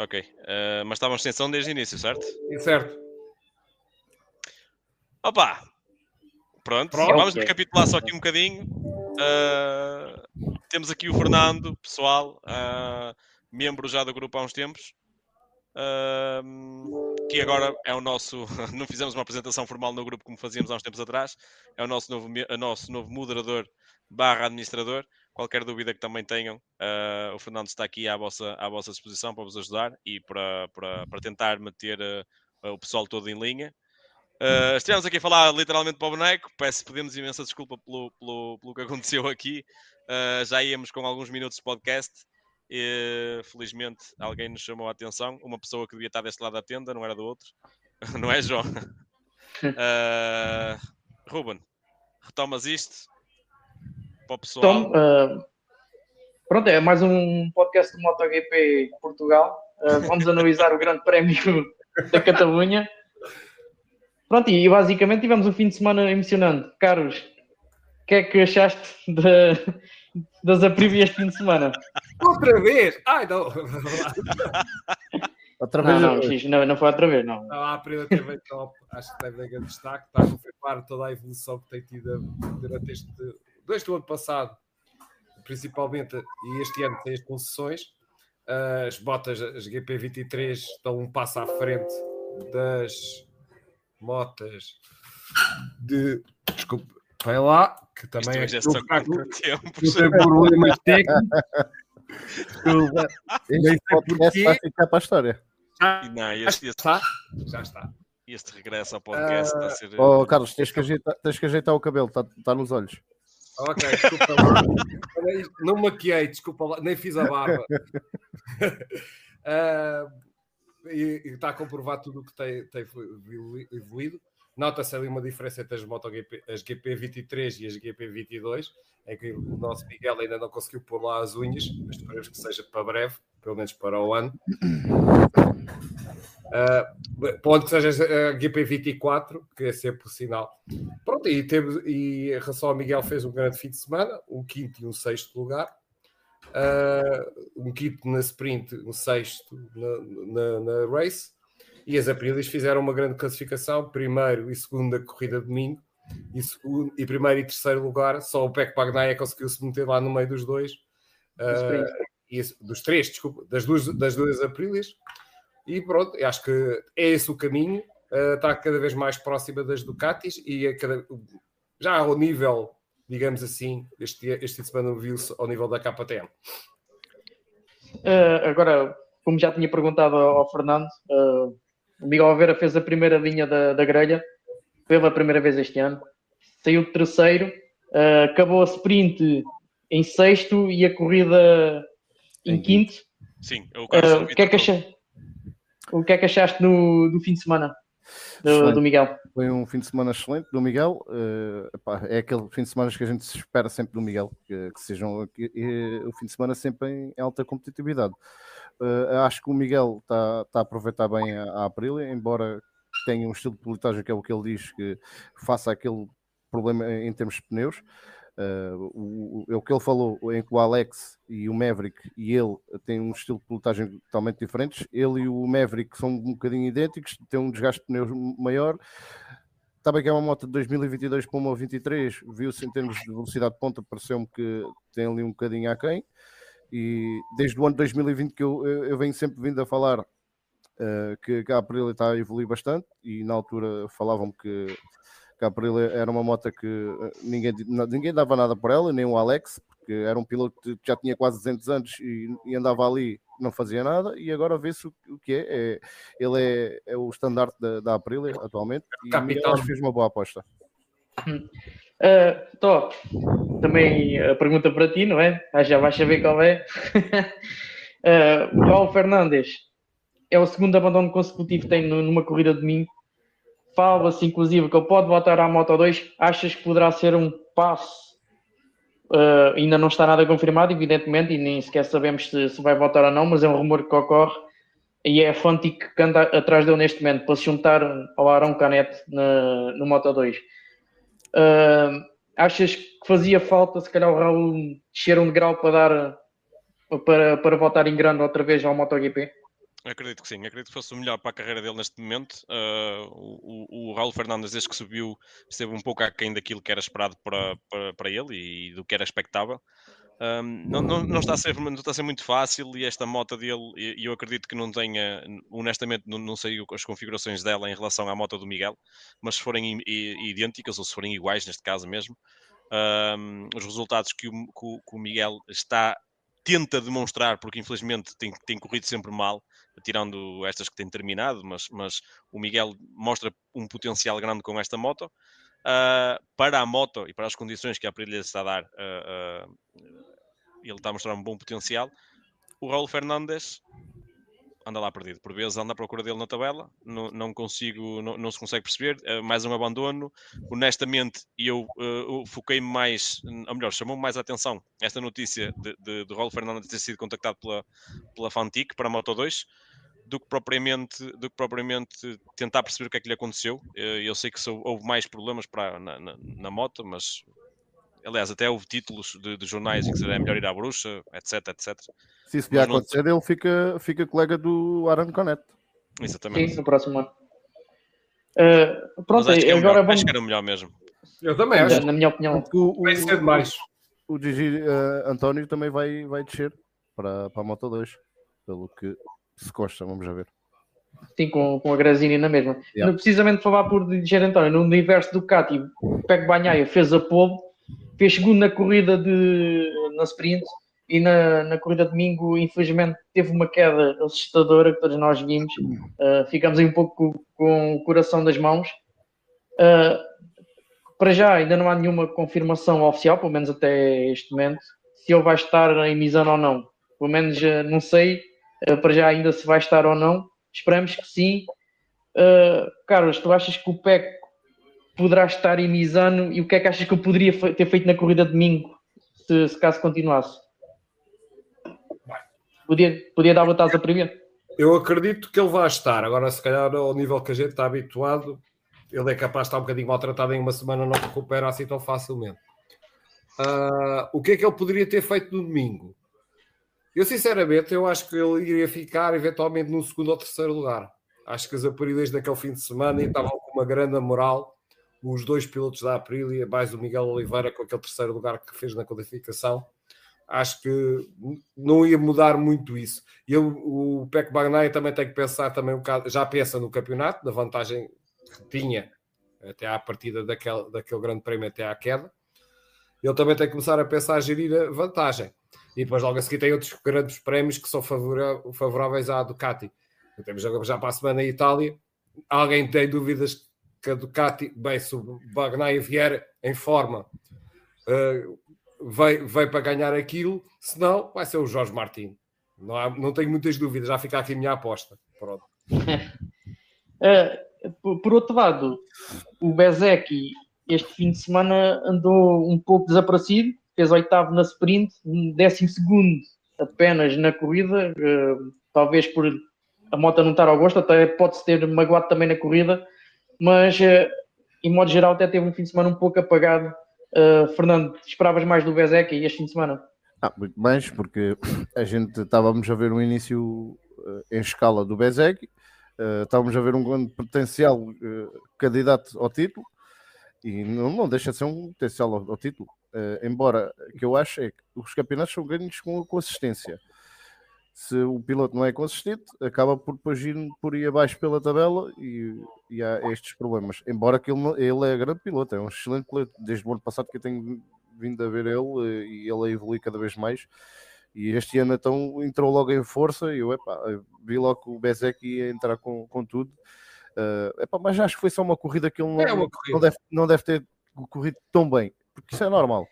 Ok. Mas estávamos sem som desde o início, certo? Certo. Opa! Pronto. Vamos recapitular só aqui um bocadinho. Temos aqui o Fernando, pessoal, membro já do grupo há uns tempos. Que agora é o nosso... Não fizemos uma apresentação formal no grupo como fazíamos há uns tempos atrás. É o nosso novo moderador / administrador. Qualquer dúvida que também tenham, o Fernando está aqui à vossa disposição para vos ajudar e para tentar manter o pessoal todo em linha. Estivemos aqui a falar literalmente para o boneco. Pedimos imensa desculpa pelo que aconteceu aqui. Já íamos com alguns minutos de podcast. Felizmente alguém nos chamou a atenção. Uma pessoa que devia estar deste lado da tenda, não era do outro. Não é, João? Ruben, retomas isto para o pessoal. Então, pronto, é mais um podcast do MotoGP Portugal. Vamos analisar o Grande Prémio da Catalunha. Pronto, e basicamente tivemos um fim de semana emocionante. Carlos, o que é que achaste das Aprilia este fim de semana? Outra vez? Ai, não. Outra vez? Não foi outra vez, não. A Aprilia teve top. Acho que teve um grande destaque. Está a confirmar toda a evolução que tem tido durante desde o ano passado, principalmente, e este ano tem as concessões. As botas, as GP23, estão um passo à frente das motas de... Desculpa, vai lá, que também é só tem problemas técnicos. Este podcast vai ficar para a história. Já está. Este regresso ao podcast está a ser... Carlos, tens que ajeitar o cabelo, está nos olhos. Ok, desculpa lá. Não maquiei, desculpa lá, nem fiz a barba. E está a comprovar tudo o que tem evoluído. Nota-se ali uma diferença entre as GP23 e as GP22, em que o nosso Miguel ainda não conseguiu pôr lá as unhas, mas esperemos que seja para breve, pelo menos para o ano. Pode que seja a GP24, que é sempre o sinal. Pronto, e em relação ao Miguel, fez um grande fim de semana, um quinto e um sexto lugar. Um quinto na sprint, um sexto na race, e as Aprilias fizeram uma grande classificação, primeiro e segundo da corrida de domingo, e primeiro e terceiro lugar, só o Pecco Bagnaia conseguiu se meter lá no meio dos dois, dos três, desculpa, das duas Aprilias, e pronto, acho que é esse o caminho. Está cada vez mais próxima das Ducatis, e já ao nível, digamos assim, este fim de semana viu-se ao nível da KTM. Agora, como já tinha perguntado ao Fernando, o Miguel Oliveira fez a primeira linha da grelha pela primeira vez este ano, saiu de terceiro, acabou a sprint em sexto e a corrida em quinto. Sim, o que é que achaste no fim de semana do Miguel? Foi um fim de semana excelente do Miguel. É aquele fim de semana que a gente se espera sempre do Miguel, que sejam o fim de semana sempre em alta competitividade. Acho que o Miguel está a aproveitar bem a Aprilia, embora tenha um estilo de pilotagem que é o que ele diz, que faça aquele problema em termos de pneus. O que ele falou em que o Alex e o Maverick e ele têm um estilo de pilotagem totalmente diferentes. Ele e o Maverick são um bocadinho idênticos, têm um desgaste de pneus maior. Está bem que é uma moto de 2022 para uma 23, viu-se em termos de velocidade de ponta, pareceu-me que tem ali um bocadinho aquém. E desde o ano 2020 que eu venho sempre vindo a falar que a Aprilia está a evoluir bastante, e na altura falavam-me que a Aprilia era uma moto que ninguém dava nada por ela, nem o Alex, porque era um piloto que já tinha quase 200 anos e andava ali, não fazia nada, e agora vê-se o que é. Ele é o estandarte da Aprilia atualmente, e acho que fez uma boa aposta. Tó, também a pergunta para ti, não é? Já vais saber qual é. O Paulo Fernandes é o segundo abandono consecutivo que tem numa corrida de domingo. Fala-se inclusive que ele pode voltar à Moto 2. Achas que poderá ser um passo? Ainda não está nada confirmado, evidentemente, e nem sequer sabemos se vai voltar ou não, mas é um rumor que ocorre, e é a Fantic que anda atrás dele neste momento para se juntar ao Arão Canet no Moto 2. Achas que fazia falta, se calhar, o Raul descer um degrau para voltar em grande outra vez ao MotoGP? Acredito que sim, acredito que fosse o melhor para a carreira dele neste momento. O Raul Fernandes, desde que subiu, esteve um pouco aquém daquilo que era esperado para ele e do que era expectável. Não está a ser muito fácil, e esta moto dele, eu acredito que não tenha, honestamente, não sei as configurações dela em relação à moto do Miguel, mas se forem idênticas ou se forem iguais, neste caso mesmo, os resultados que o Miguel tenta demonstrar, porque infelizmente tem corrido sempre mal, tirando estas que têm terminado, mas o Miguel mostra um potencial grande com esta moto. Para a moto e para as condições que a Aprilia está a dar, ele está a mostrar um bom potencial. O Raul Fernandes anda lá perdido, por vezes anda à procura dele na tabela, não se consegue perceber, mais um abandono. Honestamente, eu foquei-me mais, ou melhor, chamou-me mais a atenção esta notícia de Raul Fernandes ter sido contactado pela Fantic para a Moto2, do que propriamente tentar perceber o que é que lhe aconteceu. Eu sei que houve mais problemas na moto, mas aliás, até houve títulos de jornais em que seria melhor ir à bruxa, etc, etc. Se isso vier a acontecer, ele fica colega do Aaron Canet. Exatamente. Sim, no próximo ano. Pronto, acho que era o melhor mesmo. Eu também acho. Na minha opinião. Vai ser demais. O Gigi António também vai descer para a Moto2, pelo que se consta, vamos ver. Sim, com a Grazini na mesma. Yeah. Precisamente falar por Gigi António, no universo do Ducati, o Pecco Bagnaia fez a pole, fez segundo na corrida na sprint, e na corrida de domingo, infelizmente, teve uma queda assustadora que todos nós vimos. Ficamos aí um pouco com o coração das mãos. Para já, ainda não há nenhuma confirmação oficial, pelo menos até este momento, se ele vai estar em Misano ou não. Pelo menos não sei, para já ainda se vai estar ou não. Esperamos que sim. Carlos, tu achas que o Pecco poderá estar em Misano, e o que é que achas que eu poderia ter feito na corrida de domingo, se caso continuasse? Podia dar voltas a primeiro? Eu acredito que ele vai estar. Agora, se calhar, ao nível que a gente está habituado, ele é capaz de estar um bocadinho maltratado em uma semana, não recupera assim tão facilmente. O que é que ele poderia ter feito no domingo? Eu, sinceramente, eu acho que ele iria ficar, eventualmente, no segundo ou terceiro lugar. Acho que as Aprilis daquele fim de semana estavam com uma grande moral. Os dois pilotos da Aprilia, mais o Miguel Oliveira, com aquele terceiro lugar que fez na qualificação. Acho que não ia mudar muito isso. E o Pecco Bagnaia também tem que pensar também um bocado, já pensa no campeonato, na vantagem que tinha até à partida daquele grande prémio até à queda. Ele também tem que começar a pensar a gerir a vantagem. E depois logo a seguir tem outros grandes prémios que são favoráveis à Ducati. Temos já para a semana em Itália. Alguém tem dúvidas que a Ducati, bem, se o Bagnaia vier em forma, vai para ganhar aquilo, senão vai ser o Jorge Martin. Não tenho muitas dúvidas, já fica aqui a minha aposta. Pronto. Por outro lado, o Bezzecchi este fim de semana andou um pouco desaparecido, fez 8º na sprint, 12º apenas na corrida, talvez por a moto não estar ao gosto, até pode-se ter magoado também na corrida, mas em modo geral até teve um fim de semana um pouco apagado. Fernando, esperavas mais do Bezzecchi este fim de semana? Muito mais, porque a gente estávamos a ver um início em escala do Bezzecchi, estávamos a ver um grande potencial candidato ao título, e não deixa de ser um potencial ao título, embora que eu acho é que os campeonatos são ganhos com consistência. Se o piloto não é consistente, acaba por depois ir por aí abaixo pela tabela, e há estes problemas. Embora que ele é grande piloto, é um excelente piloto. Desde o ano passado que eu tenho vindo a ver ele, e ele a evoluir cada vez mais. E este ano então entrou logo em força, e eu vi logo que o Bezzecchi ia entrar com tudo. Mas acho que foi só uma corrida que ele não deve ter corrido tão bem, porque isso é normal.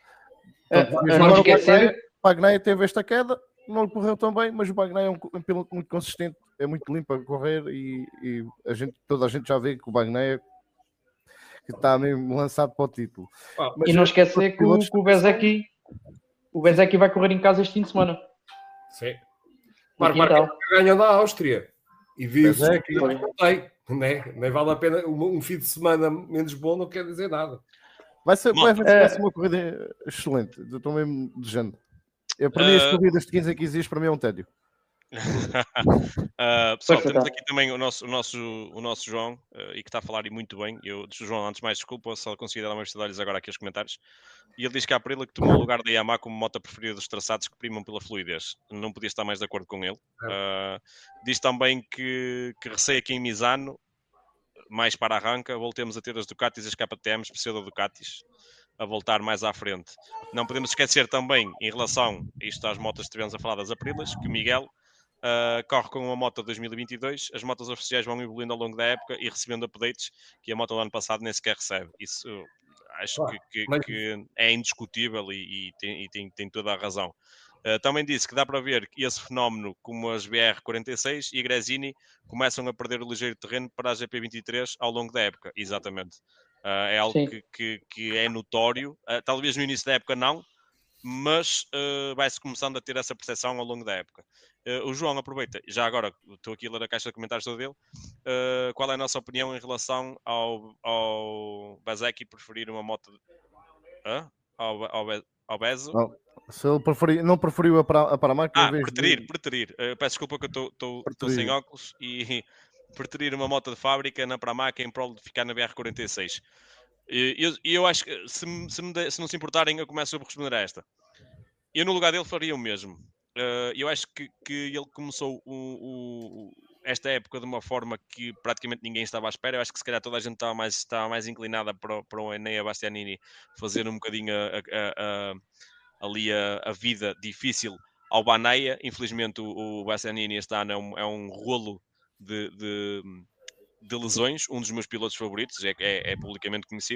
O Bagnaia teve esta queda, não lhe correu tão bem, mas o Bagnaia é um piloto muito consistente, é muito limpo a correr, e toda a gente já vê que o Bagnaia que está mesmo lançado para o título. E não esquecer que o Bezzecchi vai correr em casa este fim de semana. Sim. Marco ganhou da Áustria. E viu-se que nem vale a pena. Um fim de semana menos bom não quer dizer nada. Vai ser uma corrida excelente. Eu estou mesmo desejando. Para mim, as corridas de 15 a 15 dias, para mim é um tédio. Pessoal, temos aqui também o nosso João, e que está a falar e muito bem. João, antes de mais, desculpa, só consegui dar uma vista de olhos agora aqui aos comentários. E ele diz que a Aprilia que tomou o lugar da Yamaha como moto preferida dos traçados que primam pela fluidez. Não podia estar mais de acordo com ele. Diz também que receia aqui em Misano, mais para arranca, voltemos a ter as Ducatis e as KTMs, pseudo-Ducatis, a voltar mais à frente. Não podemos esquecer também, em relação a isto às motas que estivemos a falar das Aprilias, que o Miguel corre com uma moto de 2022, as motos oficiais vão evoluindo ao longo da época e recebendo updates que a moto do ano passado nem sequer recebe. Isso acho que é indiscutível e tem toda a razão. Também disse que dá para ver esse fenómeno como as BR-46 e a Gresini começam a perder o ligeiro terreno para a GP23 ao longo da época. Exatamente. É algo que é notório. Talvez no início da época não, mas vai-se começando a ter essa percepção ao longo da época. O João aproveita, já agora estou aqui a ler a caixa de comentários toda dele, qual é a nossa opinião em relação ao Bezzecchi preferir uma moto ao Bezo? Se ele não preferiu a Pramac em vez preterir. Peço desculpa que eu estou sem óculos e preterir uma moto de fábrica na Pramac em prol de ficar na BR-46. E eu acho que se não se importarem, eu começo a responder a esta. Eu no lugar dele faria o mesmo. Eu acho que ele começou esta época de uma forma que praticamente ninguém estava à espera. Eu acho que se calhar toda a gente estava mais inclinada para o Enea Bastianini fazer um bocadinho ali a vida difícil ao Baneia. Infelizmente o Bastianini este ano é um rolo de lesões, um dos meus pilotos favoritos, é publicamente conhecido.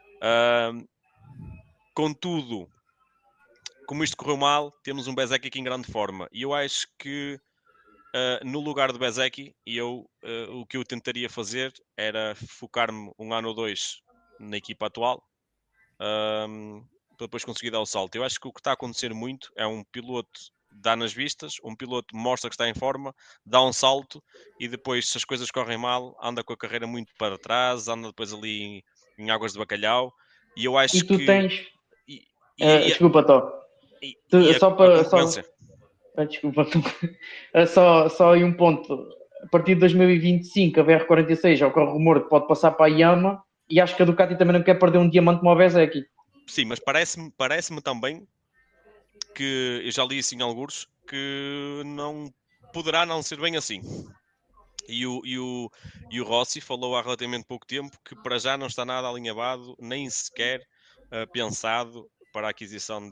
Contudo, como isto correu mal, temos um Bezzecchi aqui em grande forma. E eu acho que no lugar do Bezzecchi, o que eu tentaria fazer era focar-me um ano ou dois na equipa atual, para depois conseguir dar o salto. Eu acho que o que está a acontecer muito é um piloto dá nas vistas, um piloto mostra que está em forma, dá um salto e depois, se as coisas correm mal, anda com a carreira muito para trás, anda depois ali em águas de bacalhau. E eu acho que... tens... desculpa, Tó. Desculpa, só aí um ponto. A partir de 2025, a BR-46 ocorre o rumor que pode passar para a Yamaha e acho que a Ducati também não quer perder um diamante como o Bezzecchi. Sim, mas parece-me também que, eu já li isso em alguns, que não poderá não ser bem assim. E o Rossi falou há relativamente pouco tempo que para já não está nada alinhavado, nem sequer pensado para a aquisição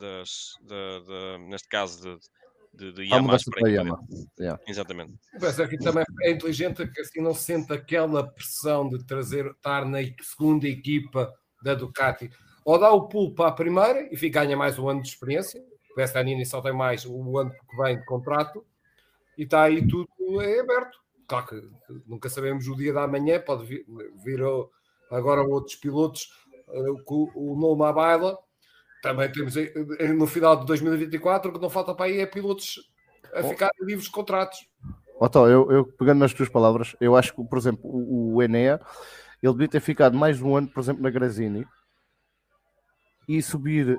neste caso de Yamaha para a equipa dele. Exatamente. Mas aqui também é inteligente que assim não se sente aquela pressão de estar na segunda equipa da Ducati. Ou dá o pulo para a primeira e ganha mais um ano de experiência. O Bastianini só tem mais o ano que vem de contrato e está aí tudo aberto. Claro que nunca sabemos o dia da manhã, pode vir agora outros pilotos, o nome à baila. Também temos no final de 2024 o que não falta para aí é pilotos a ficar livres de contratos. Então, eu pegando nas tuas palavras, eu acho que, por exemplo, o Enea, ele devia ter ficado mais um ano, por exemplo, na Gresini e subir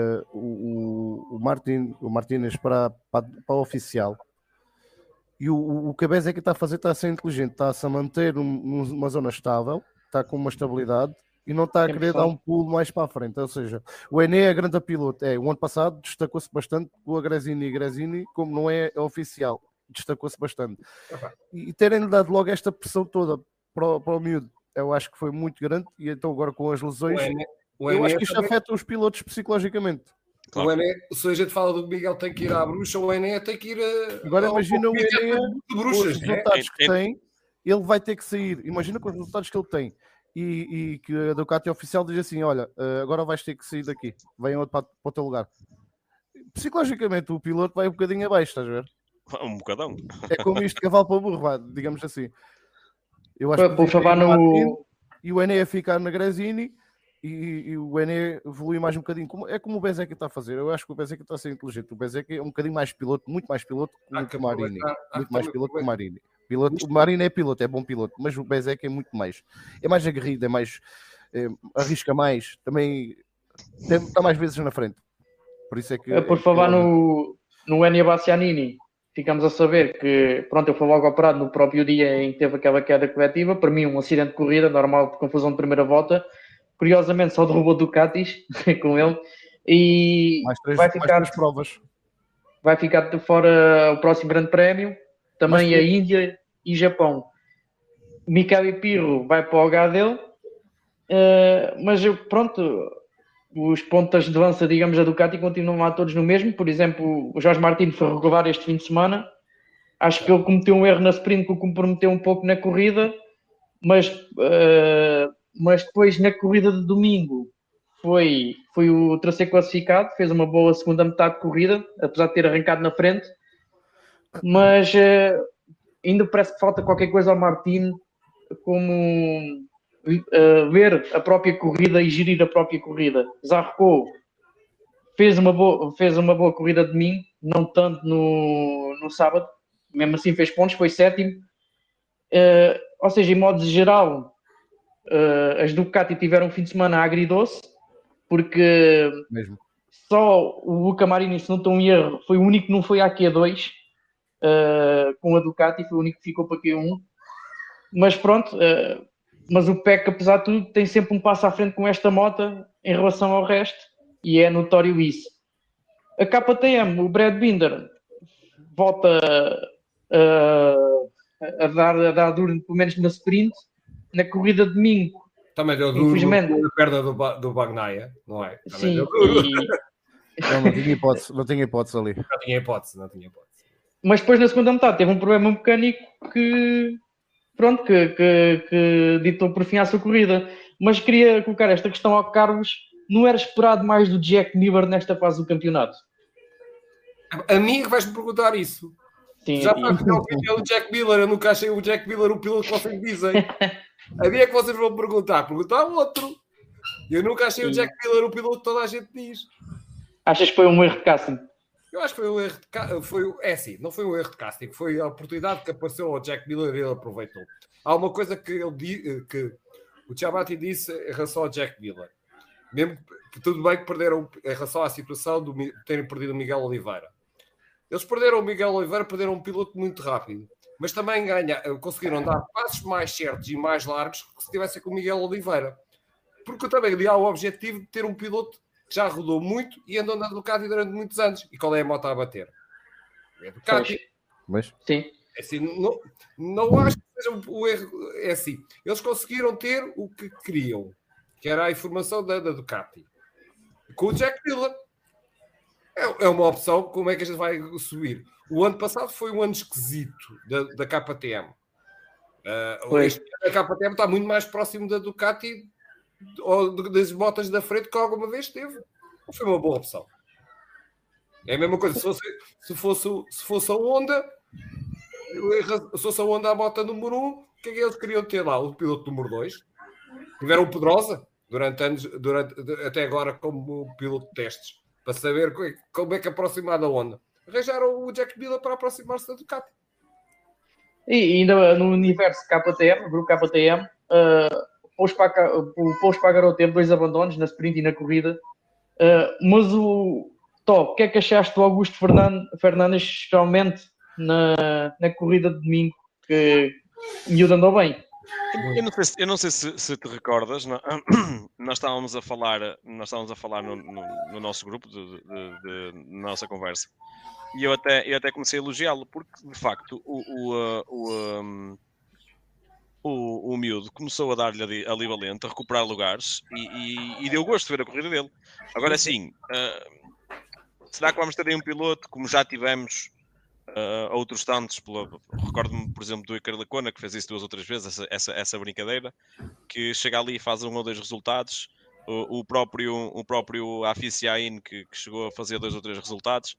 o Martínez para a oficial. E o que a Bezzecchi está a fazer está a ser inteligente, está-se a manter numa zona estável, está com uma estabilidade e não está a querer dar um pulo mais para a frente. Ou seja, o Enea é grande piloto. O ano passado destacou-se bastante com a Gresini, como não é oficial, destacou-se bastante. E terem-lhe dado logo esta pressão toda para o miúdo, eu acho que foi muito grande. E então agora com as lesões, eu acho que isto afeta os pilotos psicologicamente. Claro. O Enea, se a gente fala do Miguel tem que ir à bruxa, o Enea tem que ir agora imagina o Enea com os resultados que tem, ele vai ter que sair. Imagina com os resultados que ele tem e que a Ducati oficial diz assim, olha, agora vais ter que sair daqui, vem outro para o teu lugar. Psicologicamente o piloto vai um bocadinho abaixo, estás a ver? Um bocadão. É como isto, cavalo para burro, digamos assim. Eu acho que e o Enea ficar na Gresini e o Enea evolui mais um bocadinho. É como o Bezzecchi está a fazer. Eu acho que o Bezzecchi está a ser inteligente. O Bezzecchi é um bocadinho mais piloto, muito mais piloto que o Marini. Muito mais piloto que o Marini. O Marini é piloto, é bom piloto, mas o Bezzecchi é muito mais. É mais aguerrido, arrisca mais, também está mais vezes na frente. Por isso é que. Por falar no Enea Bastianini, ficamos a saber que, pronto, ele foi logo operado no próprio dia em que teve aquela queda coletiva. Para mim, um acidente de corrida, normal, de confusão de primeira volta. Curiosamente, só derrubou Ducatis com ele. E Mais três provas. Vai ficar de fora o próximo grande prémio. Também a Índia e Japão. Micali Pirro vai para o lugar dele. Mas pronto, os pontas de lança, digamos, da Ducati continuam lá todos no mesmo. Por exemplo, o Jorge Martins foi regular este fim de semana. Acho que ele cometeu um erro na sprint que o comprometeu um pouco na corrida, mas depois na corrida de domingo foi o terceiro classificado, fez uma boa segunda metade de corrida, apesar de ter arrancado na frente, mas ainda parece que falta qualquer coisa ao Martins, como ver a própria corrida e gerir a própria corrida. Zarco fez uma boa corrida de domingo, não tanto no sábado, mesmo assim fez pontos, foi sétimo. Ou seja, em modo geral, as Ducati tiveram um fim de semana agridoce, porque mesmo. Só o Luca Marini, se não estou em erro, foi o único que não foi à Q2 com a Ducati, foi o único que ficou para Q1. Mas pronto, mas o PEC, apesar de tudo, tem sempre um passo à frente com esta moto em relação ao resto, e é notório isso. A KTM, o Brad Binder, volta a dar duro, pelo menos na sprint. Na corrida de domingo, também deu duro na perda do Bagnaia, não é? Também sim, não tinha hipótese ali. Não tinha hipótese. Mas depois na segunda metade teve um problema mecânico que ditou por fim a sua corrida. Mas queria colocar esta questão ao Carlos: não era esperado mais do Jack Miller nesta fase do campeonato? A mim vais-me perguntar isso. Sim, Já sabes que é o opinião do Jack Miller, eu nunca achei o Jack Miller o piloto que vocês dizem. A mim é que vocês vão perguntar ao outro. Eu nunca achei o Jack Miller o piloto que toda a gente diz. Achas que foi um erro de casting? Eu acho que foi um erro de casting. Não foi um erro de casting, foi a oportunidade que apareceu ao Jack Miller e ele aproveitou. Há uma coisa que o Giamatti disse em relação ao Jack Miller. Mesmo que tudo bem que perderam em relação à situação de terem perdido o Miguel Oliveira. Eles perderam o Miguel Oliveira, perderam um piloto muito rápido. Mas também conseguiram dar passos mais certos e mais largos que se tivessem com o Miguel Oliveira. Porque também ali há o objetivo de ter um piloto que já rodou muito e andou na Ducati durante muitos anos. E qual é a moto a bater? É a Ducati. Mas... Sim. É assim, não acho que seja o erro. É assim, eles conseguiram ter o que queriam, que era a informação da Ducati. Com o Jack Miller. É uma opção, como é que a gente vai subir? O ano passado foi um ano esquisito da KTM. Este ano a KTM está muito mais próximo da Ducati ou das motas da frente que alguma vez teve. Foi uma boa opção. É a mesma coisa. Se fosse a Honda, se fosse a Honda a moto número 1, o que é que eles queriam ter lá? O piloto número 2. Tiveram o Pedrosa durante anos, até agora como piloto de testes. Para saber como é que aproximar da Honda. Arranjaram o Jack Miller para aproximar-se da Ducati. E ainda no universo KTM, grupo KTM, o Pous Pagarou teve 2 abandonos na sprint e na corrida. Mas o que é que achaste do Augusto Fernandes, especialmente na corrida de domingo, que miúdo andou bem? Eu não sei se te recordas, nós estávamos a falar no nosso grupo de nossa conversa, e eu até comecei a elogiá-lo, porque de facto o miúdo começou a dar-lhe ali valente, a recuperar lugares, e deu gosto de ver a corrida dele. Agora sim, será que vamos ter aí um piloto, como já tivemos outros tantos? Recordo-me, por exemplo, do Iker Lecuona, que fez isso 2 ou 3 vezes, essa brincadeira, que chega ali e faz 1 ou 2 resultados. O próprio Aficiain, que chegou a fazer 2 ou 3 resultados.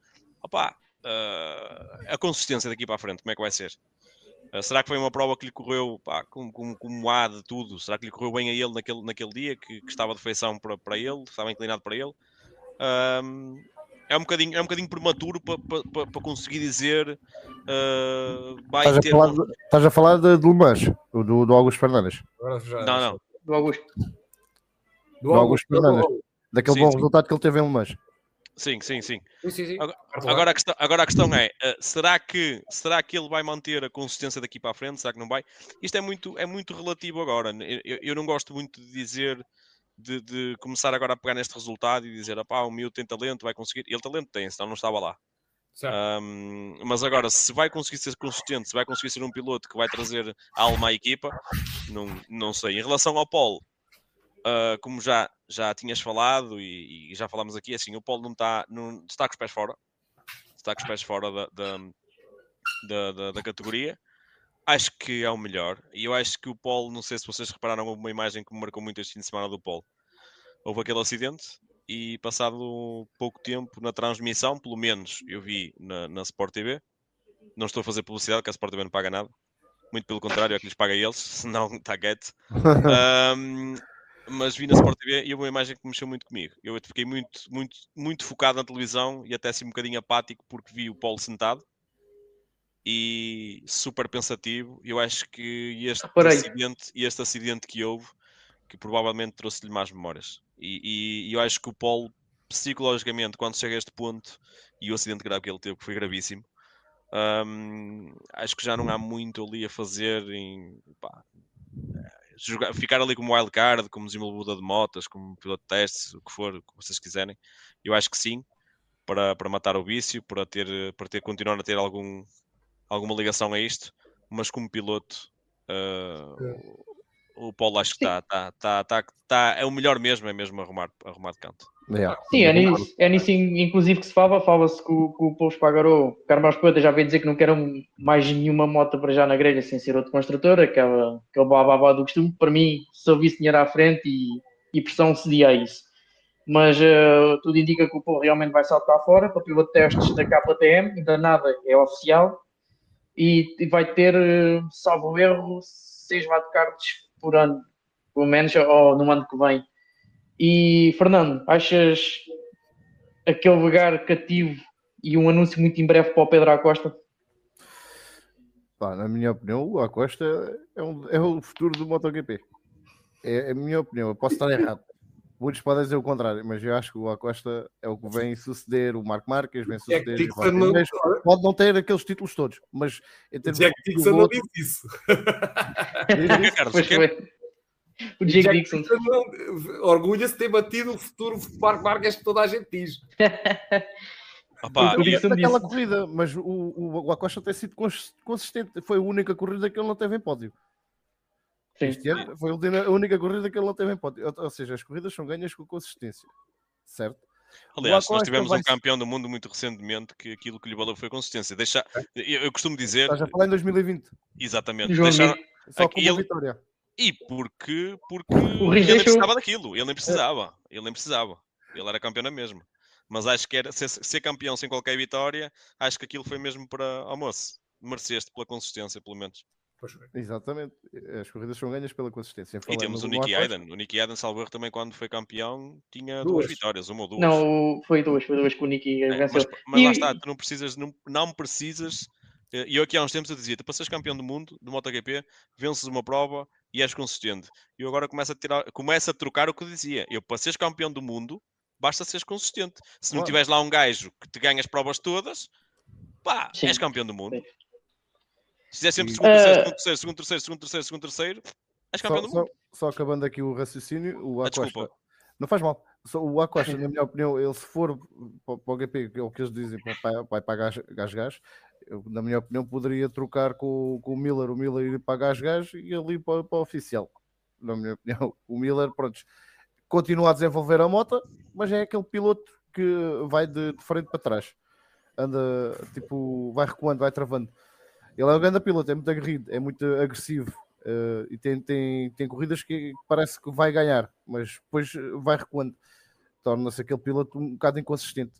A consistência daqui para a frente, como é que vai ser? Será que foi uma prova que lhe correu como há de tudo? Será que lhe correu bem a ele naquele dia, que estava de feição para ele, estava inclinado para ele? É um bocadinho prematuro para conseguir dizer. Estás a falar de Le Mans, do Augusto Fernandes? Não. Do Augusto. Do Augusto Fernandes. Daquele bom resultado que ele teve em Le Mans. Sim. Sim. Agora a questão é, será que ele vai manter a consistência daqui para a frente? Será que não vai? Isto é muito relativo agora. Eu não gosto muito de dizer, de começar agora a pegar neste resultado e dizer, o miúdo tem talento, vai conseguir. Ele talento tem, senão não estava lá. Mas agora, se vai conseguir ser consistente, se vai conseguir ser um piloto que vai trazer alma à equipa, não sei. Em relação ao Paul, como já tinhas falado e já falámos aqui, assim, o Paul não está com os pés fora. Está com os pés fora da categoria. Acho que é o melhor. E eu acho que o Paul, não sei se vocês repararam uma imagem que me marcou muito este fim de semana do Paul. Houve aquele acidente e passado pouco tempo na transmissão, pelo menos eu vi na Sport TV. Não estou a fazer publicidade, que a Sport TV não paga nada. Muito pelo contrário, é que lhes paga a eles, senão está quieto. Mas vi na Sport TV e houve uma imagem que mexeu muito comigo. Eu fiquei muito focado na televisão e até assim um bocadinho apático porque vi o Paulo sentado e super pensativo. Eu acho que este acidente que houve, que provavelmente trouxe-lhe más memórias. E eu acho que o Paulo, psicologicamente, quando chega a este ponto, e o acidente grave que ele teve, que foi gravíssimo, acho que já não há muito ali a fazer ficar ali como wildcard, como desenvolvedor de motas, como piloto de testes, o que for, o que vocês quiserem. Eu acho que sim, para matar o vício, para continuar a ter alguma ligação a isto, mas como piloto, o Paulo acho que é o melhor mesmo, é mesmo arrumar de canto. Sim, é nisso inclusive que se fala-se que o Povo Espargaró, Carlos Poeta já veio dizer que não querem mais nenhuma moto para já na grelha sem ser outro construtor, aquele babá do costume. Para mim, se houvesse dinheiro à frente e pressão, cedia a isso. Mas tudo indica que o Povo realmente vai saltar fora para piloto de testes da KTM, ainda nada é oficial, e vai ter, salvo erro, 6 wildcards por ano, pelo menos, ou no ano que vem. E, Fernando, achas aquele lugar cativo e um anúncio muito em breve para o Pedro Acosta? Na minha opinião, o Acosta é o futuro do MotoGP. É a minha opinião. Eu posso estar errado. Muitos podem dizer o contrário, mas eu acho que o Acosta é o que vem suceder o Marc Marques, vem suceder o pode não ter aqueles títulos todos, mas em termos Jack Dixon não disse isso. O Jake Dixon orgulha-se de ter batido o futuro Marc Marques que toda a gente diz. Naquela corrida, mas o Acosta tem sido consistente. Foi a única corrida que ele não teve em pódio. Este ano foi a única corrida que ele não teve em pódio. Ou seja, as corridas são ganhas com consistência, certo? Aliás, nós tivemos um campeão do mundo muito recentemente que aquilo que lhe valeu foi consistência. Eu costumo dizer... Estás a falar em 2020. Exatamente. Só com uma vitória. E porque ele nem precisava daquilo. Ele nem precisava. Ele era campeão na mesma. Mas acho que era ser campeão sem qualquer vitória, acho que aquilo foi mesmo para almoço. Mereceste pela consistência, pelo menos. Exatamente. As corridas são ganhas pela consistência. E temos o Nicky Hayden. O Nicky Hayden, salvo erro, também quando foi campeão, tinha 2 vitórias, uma ou 2. Não, foi 2 que o Nicky venceu. Mas lá está, tu não precisas. E eu aqui há uns tempos eu dizia, para seres campeão do mundo, do MotoGP, vences uma prova e és consistente. E eu agora começo a trocar o que eu dizia. Eu, para seres campeão do mundo, basta seres consistente. Se não tiveres lá um gajo que te ganha as provas todas, és campeão do mundo. Se fizer sempre segundo, terceiro, és campeão do mundo. Só acabando aqui o raciocínio, o Acosta... Desculpa. Não faz mal. O Acosta, na minha opinião, ele se for para o GP, que é o que eles dizem, vai para gás, na minha opinião, poderia trocar com o Miller ir para gás e ele ir para o oficial. Na minha opinião, o Miller, pronto, continua a desenvolver a moto, mas é aquele piloto que vai de frente para trás. Anda, vai recuando, vai travando. Ele é um grande piloto, é muito aguerrido, é muito agressivo e tem corridas que parece que vai ganhar, mas depois vai recuando. Torna-se aquele piloto um bocado inconsistente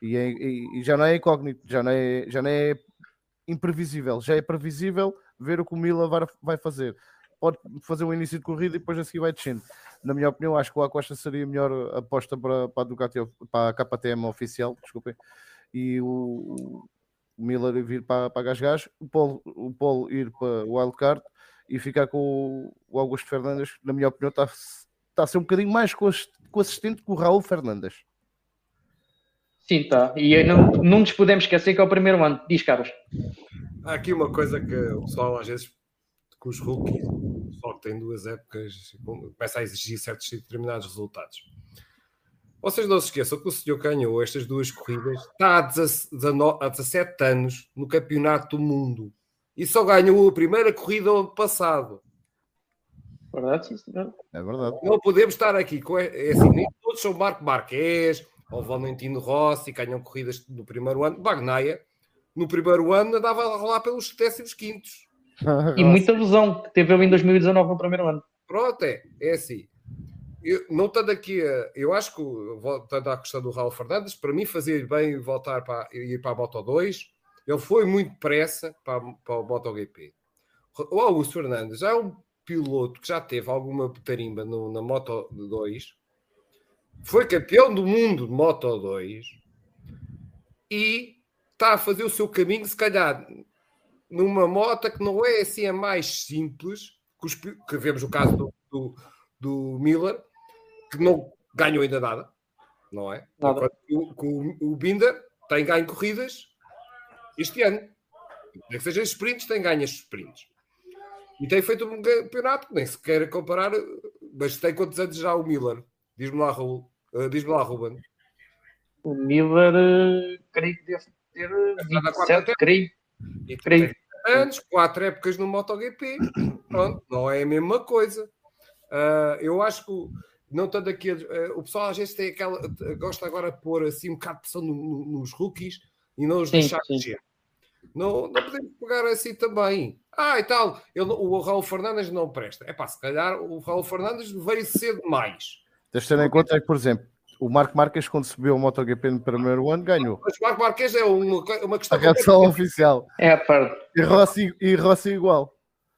e já não é incógnito, já não é imprevisível, já é previsível ver o que o Miller vai fazer. Pode fazer um início de corrida e depois a seguir vai descendo. Na minha opinião, acho que o Acosta seria a melhor aposta para a Ducati, para a KTM oficial, desculpem, e o Miller vir para gás, o Paul ir para o wildcard e ficar com o Augusto Fernandes, na minha opinião, está a ser um bocadinho mais consistente que o Raul Fernandes. Sim, está. E não nos podemos esquecer que é o primeiro ano. Diz, Carlos. Há aqui uma coisa que o pessoal, às vezes, com os rookies, o pessoal que tem 2 épocas, começa a exigir certos determinados resultados. Vocês não se esqueçam que o senhor ganhou estas 2 corridas, está há 17 anos no Campeonato do Mundo e só ganhou a primeira corrida ano passado. Verdade, sim, senhor. É verdade. Não podemos estar aqui com assim, nem todos são Marco Marquez ou Valentino Rossi, ganham corridas no primeiro ano. Bagnaia, no primeiro ano, andava a rolar pelos 15º. E muita lesão que teve ele em 2019 no primeiro ano. Pronto, é assim. Não estando aqui, eu acho que, voltando à questão do Raul Fernandes, para mim fazia bem voltar ir para a Moto 2. Ele foi muito depressa para o MotoGP. O Augusto Fernandes já é um piloto que já teve alguma tarimba na Moto 2, foi campeão do mundo de Moto 2 e está a fazer o seu caminho, se calhar, numa moto que não é assim a mais simples, que vemos o caso do Miller, que não ganhou ainda nada, não é? Nada. O Binder tem ganho corridas este ano. Nem que sejam sprints, tem ganho as sprints. E tem feito um campeonato que nem se quer comparar, mas tem quantos anos já o Miller? Diz-me lá, Raul. Diz-me lá, Ruben. O Miller, creio que deve ter 27, creio. E tem anos, 4 épocas no MotoGP. Pronto, não é a mesma coisa. Eu acho que não estando aqui, o pessoal às vezes tem gosta agora de pôr assim um bocado de pressão nos rookies e não os deixar mexer. Não podemos pegar assim também. E tal, o Raul Fernandes não presta. Se calhar o Raul Fernandes veio cedo demais. Tens de ter em conta que, por exemplo, o Marco Marques, quando subiu ao MotoGP no primeiro ano, ganhou. Mas o Marco Marques é uma questão... A reação oficial. É a parte. E Rossi igual.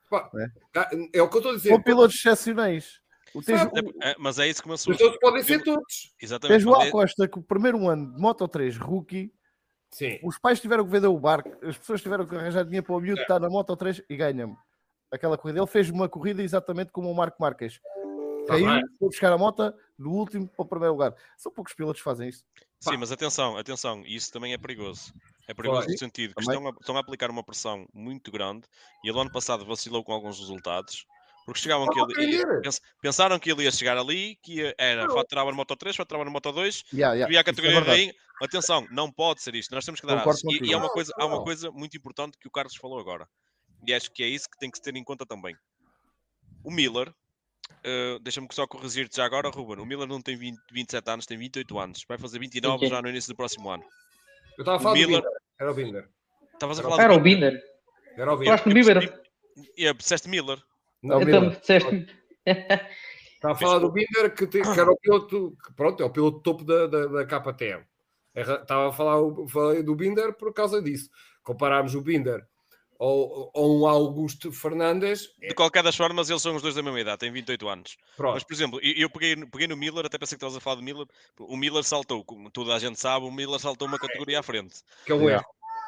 É o que eu estou a dizer. São pilotos excepcionais. Mas é isso que começou. Os outros podem ser todos. Exatamente. Tens o Acosta que o primeiro ano de Moto 3 rookie, sim. Os pais tiveram que vender o barco, as pessoas tiveram que arranjar dinheiro para o miúdo estar na Moto 3 e ganha-me aquela corrida. Ele fez uma corrida exatamente como o Marco Marques. Caiu, foi buscar a moto do último para o primeiro lugar. São poucos pilotos que fazem isso. Sim, mas atenção, isso também é perigoso. É perigoso no sentido que estão a aplicar uma pressão muito grande e ele ano passado vacilou com alguns resultados. Porque chegavam pensaram que ele ia chegar ali, que faturava na Moto 3, faturava na Moto 2, subia a categoria de rainha. Atenção, não pode ser isto. Nós temos que dar asas. E há uma coisa muito importante que o Carlos falou agora. E acho que é isso que tem que se ter em conta também. O Miller, deixa-me só corrigir-te já agora, Ruben. O Miller não tem 27 anos, tem 28 anos. Vai fazer 29 já no início do próximo ano. Eu estava a falar do Binder. Era o Binder. Estavas a falar Era o Binder. Era o Binder. Falaste no Binder. E disseste Miller. Então, disseste... Está a falar do Binder, que era o piloto, é o piloto topo da KTM. Estava a falei do Binder por causa disso. Comparámos o Binder ou um Augusto Fernandes. De qualquer das formas, eles são os dois da mesma idade, têm 28 anos. Pronto. Mas, por exemplo, eu peguei no Miller, até pensei que estavas a falar do Miller. O Miller saltou, como toda a gente sabe, o Miller saltou uma categoria à frente. Que é um erro.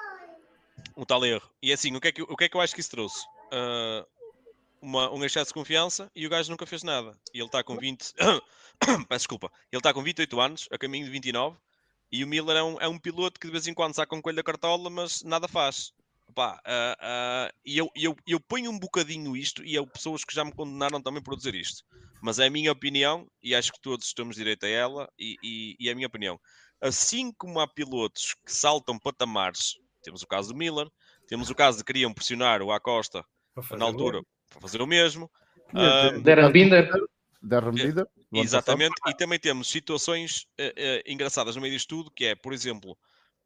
Um tal erro. E assim, o que é que eu acho que isso trouxe? Um excesso de confiança e o gajo nunca fez nada. E ele está com 20... Peço desculpa. Ele está com 28 anos, a caminho de 29, e o Miller é um piloto que de vez em quando saca um coelho da cartola, mas nada faz. E eu ponho um bocadinho isto, e há pessoas que já me condenaram também por dizer isto. Mas é a minha opinião, e acho que todos temos direito a ela, e é a minha opinião. Assim como há pilotos que saltam patamares, temos o caso do Miller, temos o caso de que queriam pressionar o Acosta na altura para fazer o mesmo. Darren Binder. Exatamente. E também temos situações engraçadas no meio disto tudo, que é, por exemplo,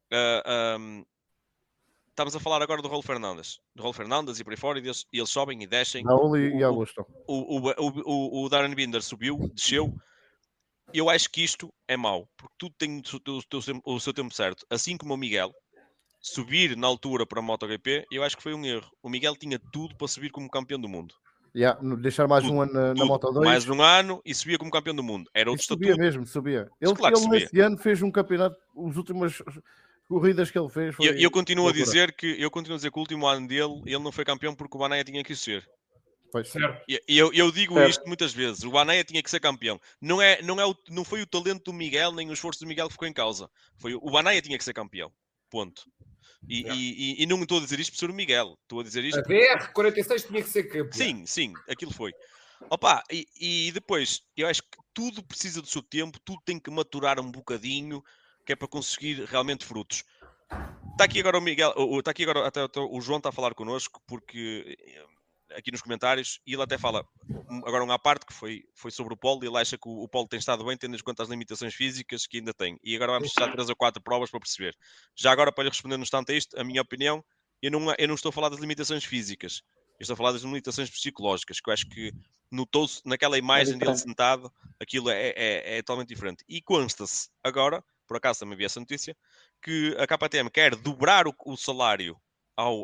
estamos a falar agora do Raul Fernandes. Do Raul Fernandes e por aí fora, e eles sobem e descem. Raul e Augusto. O Darren Binder subiu, desceu. Eu acho que isto é mau, porque tudo tem o seu tempo certo. Assim como o Miguel subir na altura para a MotoGP, eu acho que foi um erro. O Miguel tinha tudo para subir como campeão do mundo. Deixar mais um ano na Moto 2. Mais um ano e subia como campeão do mundo. Era outro subia estatuto. Mesmo, subia. Ele nesse ano fez um campeonato, as últimas corridas que ele fez. Eu continuo a dizer que o último ano dele, ele não foi campeão porque o Bagnaia tinha que ser. Pois. Certo. E eu digo Certo. isto muitas vezes. O Baneia tinha que ser campeão. Não foi o talento do Miguel, nem o esforço do Miguel que ficou em causa. O Baneia tinha que ser campeão. Ponto. E não estou a dizer isto por ser o Miguel. Estou a dizer isto... A BR-46 tinha que ser campeão. Sim, aquilo foi. Opa, e depois, eu acho que tudo precisa do seu tempo, tudo tem que maturar um bocadinho, que é para conseguir realmente frutos. Está aqui agora o Miguel, está aqui agora até o João está a falar connosco, porque aqui nos comentários, e ele até fala agora uma parte que foi sobre o Polo, e ele acha que o Polo tem estado bem, tendo em conta as limitações físicas que ainda tem. E agora vamos precisar de 3 ou 4 provas para perceber. Já agora, para lhe responder no instante a isto, a minha opinião, eu não estou a falar das limitações físicas, eu estou a falar das limitações psicológicas, que eu acho que notou-se naquela imagem dele sentado, aquilo é totalmente diferente. E consta-se agora, por acaso também vi essa notícia, que a KTM quer dobrar o salário ao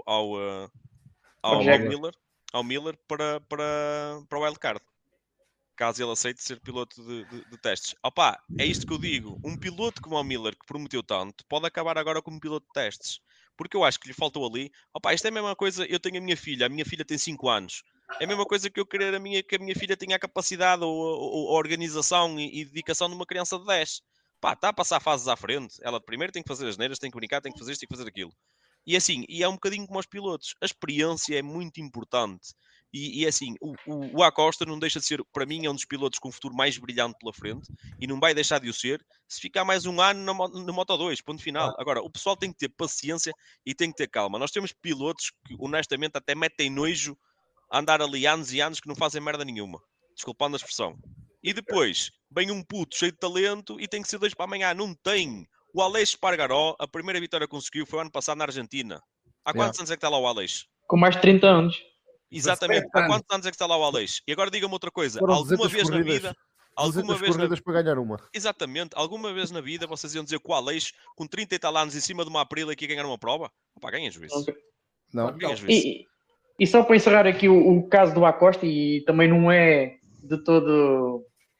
Miller para o wildcard, caso ele aceite ser piloto de testes. Opa, é isto que eu digo. Um piloto como o Miller, que prometeu tanto, pode acabar agora como piloto de testes. Porque eu acho que lhe faltou ali. Opa, isto é a mesma coisa. Eu tenho a minha filha tem 5 anos. É a mesma coisa que eu querer que a minha filha tenha a capacidade ou a organização e dedicação de uma criança de 10. Pá, está a passar fases à frente. Ela primeiro tem que fazer as neiras, tem que brincar, tem que fazer isto, tem que fazer aquilo. E assim, é um bocadinho como os pilotos. A experiência é muito importante. E assim, o Acosta não deixa de ser, para mim, é um dos pilotos com um futuro mais brilhante pela frente e não vai deixar de o ser se ficar mais um ano no Moto2, ponto final. Agora, o pessoal tem que ter paciência e tem que ter calma. Nós temos pilotos que, honestamente, até metem nojo a andar ali anos e anos que não fazem merda nenhuma. Desculpando a expressão. E depois, vem um puto cheio de talento e tem que ser 2 para amanhã. Não tem. O Aleix Espargaró, a primeira vitória que conseguiu foi o ano passado na Argentina. Há quantos anos é que está lá o Aleix? Com mais de 30 anos. Exatamente. Há quantos anos é que está lá o Aleix? E agora diga-me outra coisa. Foram Alguma vez na vida... Alguma vez corridas para ganhar uma. Exatamente. Alguma vez na vida vocês iam dizer que o Aleix, com 30 e tal anos em cima de uma Aprilia, aqui ia ganhar uma prova? Opa, ganha juízo. Não. E só para encerrar aqui o caso do Acosta, e também não é de todo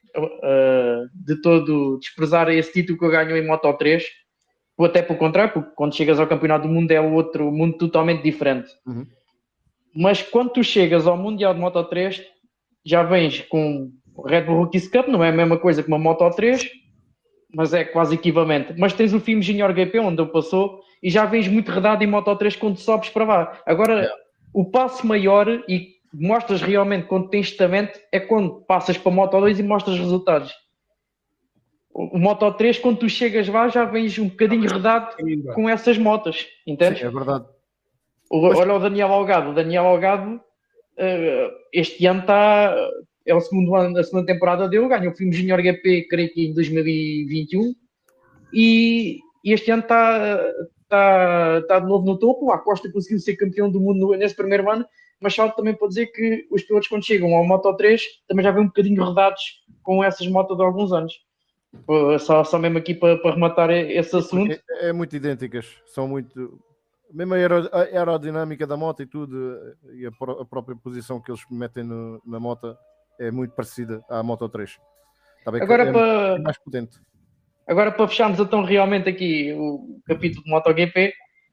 desprezar esse título que eu ganho em Moto3, ou até pelo contrário, porque quando chegas ao Campeonato do Mundo é outro mundo totalmente diferente. Uhum. Mas quando tu chegas ao Mundial de Moto3, já vens com o Red Bull Rookies Cup, não é a mesma coisa que uma Moto3, mas é quase equivalente. Mas tens o FIM Junior GP, onde eu passou, e já vens muito redado em Moto3 quando sobes para lá. Agora, o passo maior, e mostras realmente quando tens talento, é quando passas para Moto2 e mostras resultados. O Moto3, quando tu chegas lá, já vens um bocadinho redado com essas motos, entendes? Sim, é verdade. Olha o Daniel Algado. O Daniel Algado, este ano é o segundo ano, a segunda temporada dele, ganhou o FIM Junior GP, creio que em 2021, e este ano está de novo no topo. O Acosta conseguiu ser campeão do mundo nesse primeiro ano, mas só também pode dizer que os pilotos, quando chegam ao Moto3, também já vêm um bocadinho rodados com essas motos de alguns anos. Só mesmo aqui para rematar esse assunto. É muito idênticas, são muito... Mesmo a aerodinâmica da moto e tudo, e a própria posição que eles metem na moto é muito parecida à Moto3. Está bem, agora é mais potente. Agora, para fecharmos então realmente aqui o capítulo de MotoGP,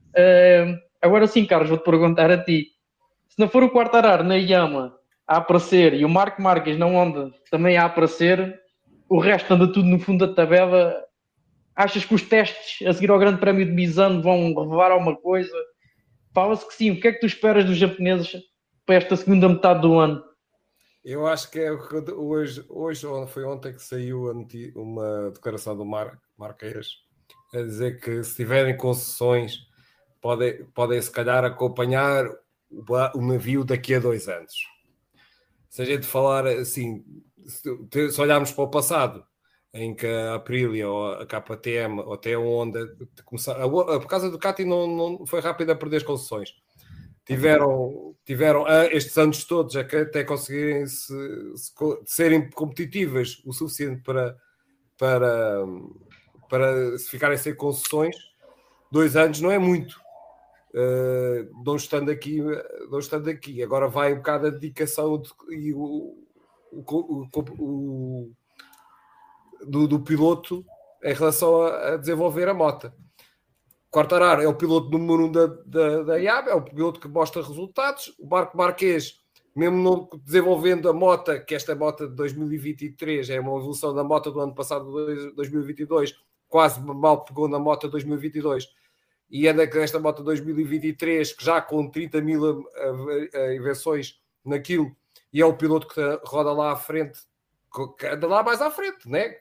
agora sim, Carlos, vou-te perguntar a ti. Se não for o Quartararo na Yamaha a aparecer e o Marco Marques na Honda também a aparecer, o resto anda tudo no fundo da tabela. Achas que os testes a seguir ao Grande Prémio de Misano vão revelar alguma coisa? Fala-se que sim. O que é que tu esperas dos japoneses para esta segunda metade do ano? Eu acho que hoje ou foi ontem que saiu uma declaração do Marqueiras a dizer que se tiverem concessões podem se calhar acompanhar o navio daqui a 2 anos. Se a gente falar assim, se olharmos para o passado, em que a Aprilia ou a KTM ou até a Honda por causa do Ducati não foi rápido a perder as concessões. Tiveram estes anos todos até conseguirem serem competitivas o suficiente para se ficarem sem concessões. 2 anos não é muito. Não estando aqui. Agora vai um bocado a dedicação e do piloto em relação a desenvolver a moto. Quartararo é o piloto número 1 da IAB, é o piloto que mostra resultados. O Marco Marques mesmo não desenvolvendo a moto, que esta moto de 2023 é uma evolução da moto do ano passado, 2022, quase mal pegou na moto de 2022, e anda com esta moto de 2023, que já com 30 mil invenções naquilo, e é o piloto que roda lá à frente, que anda lá mais à frente, né?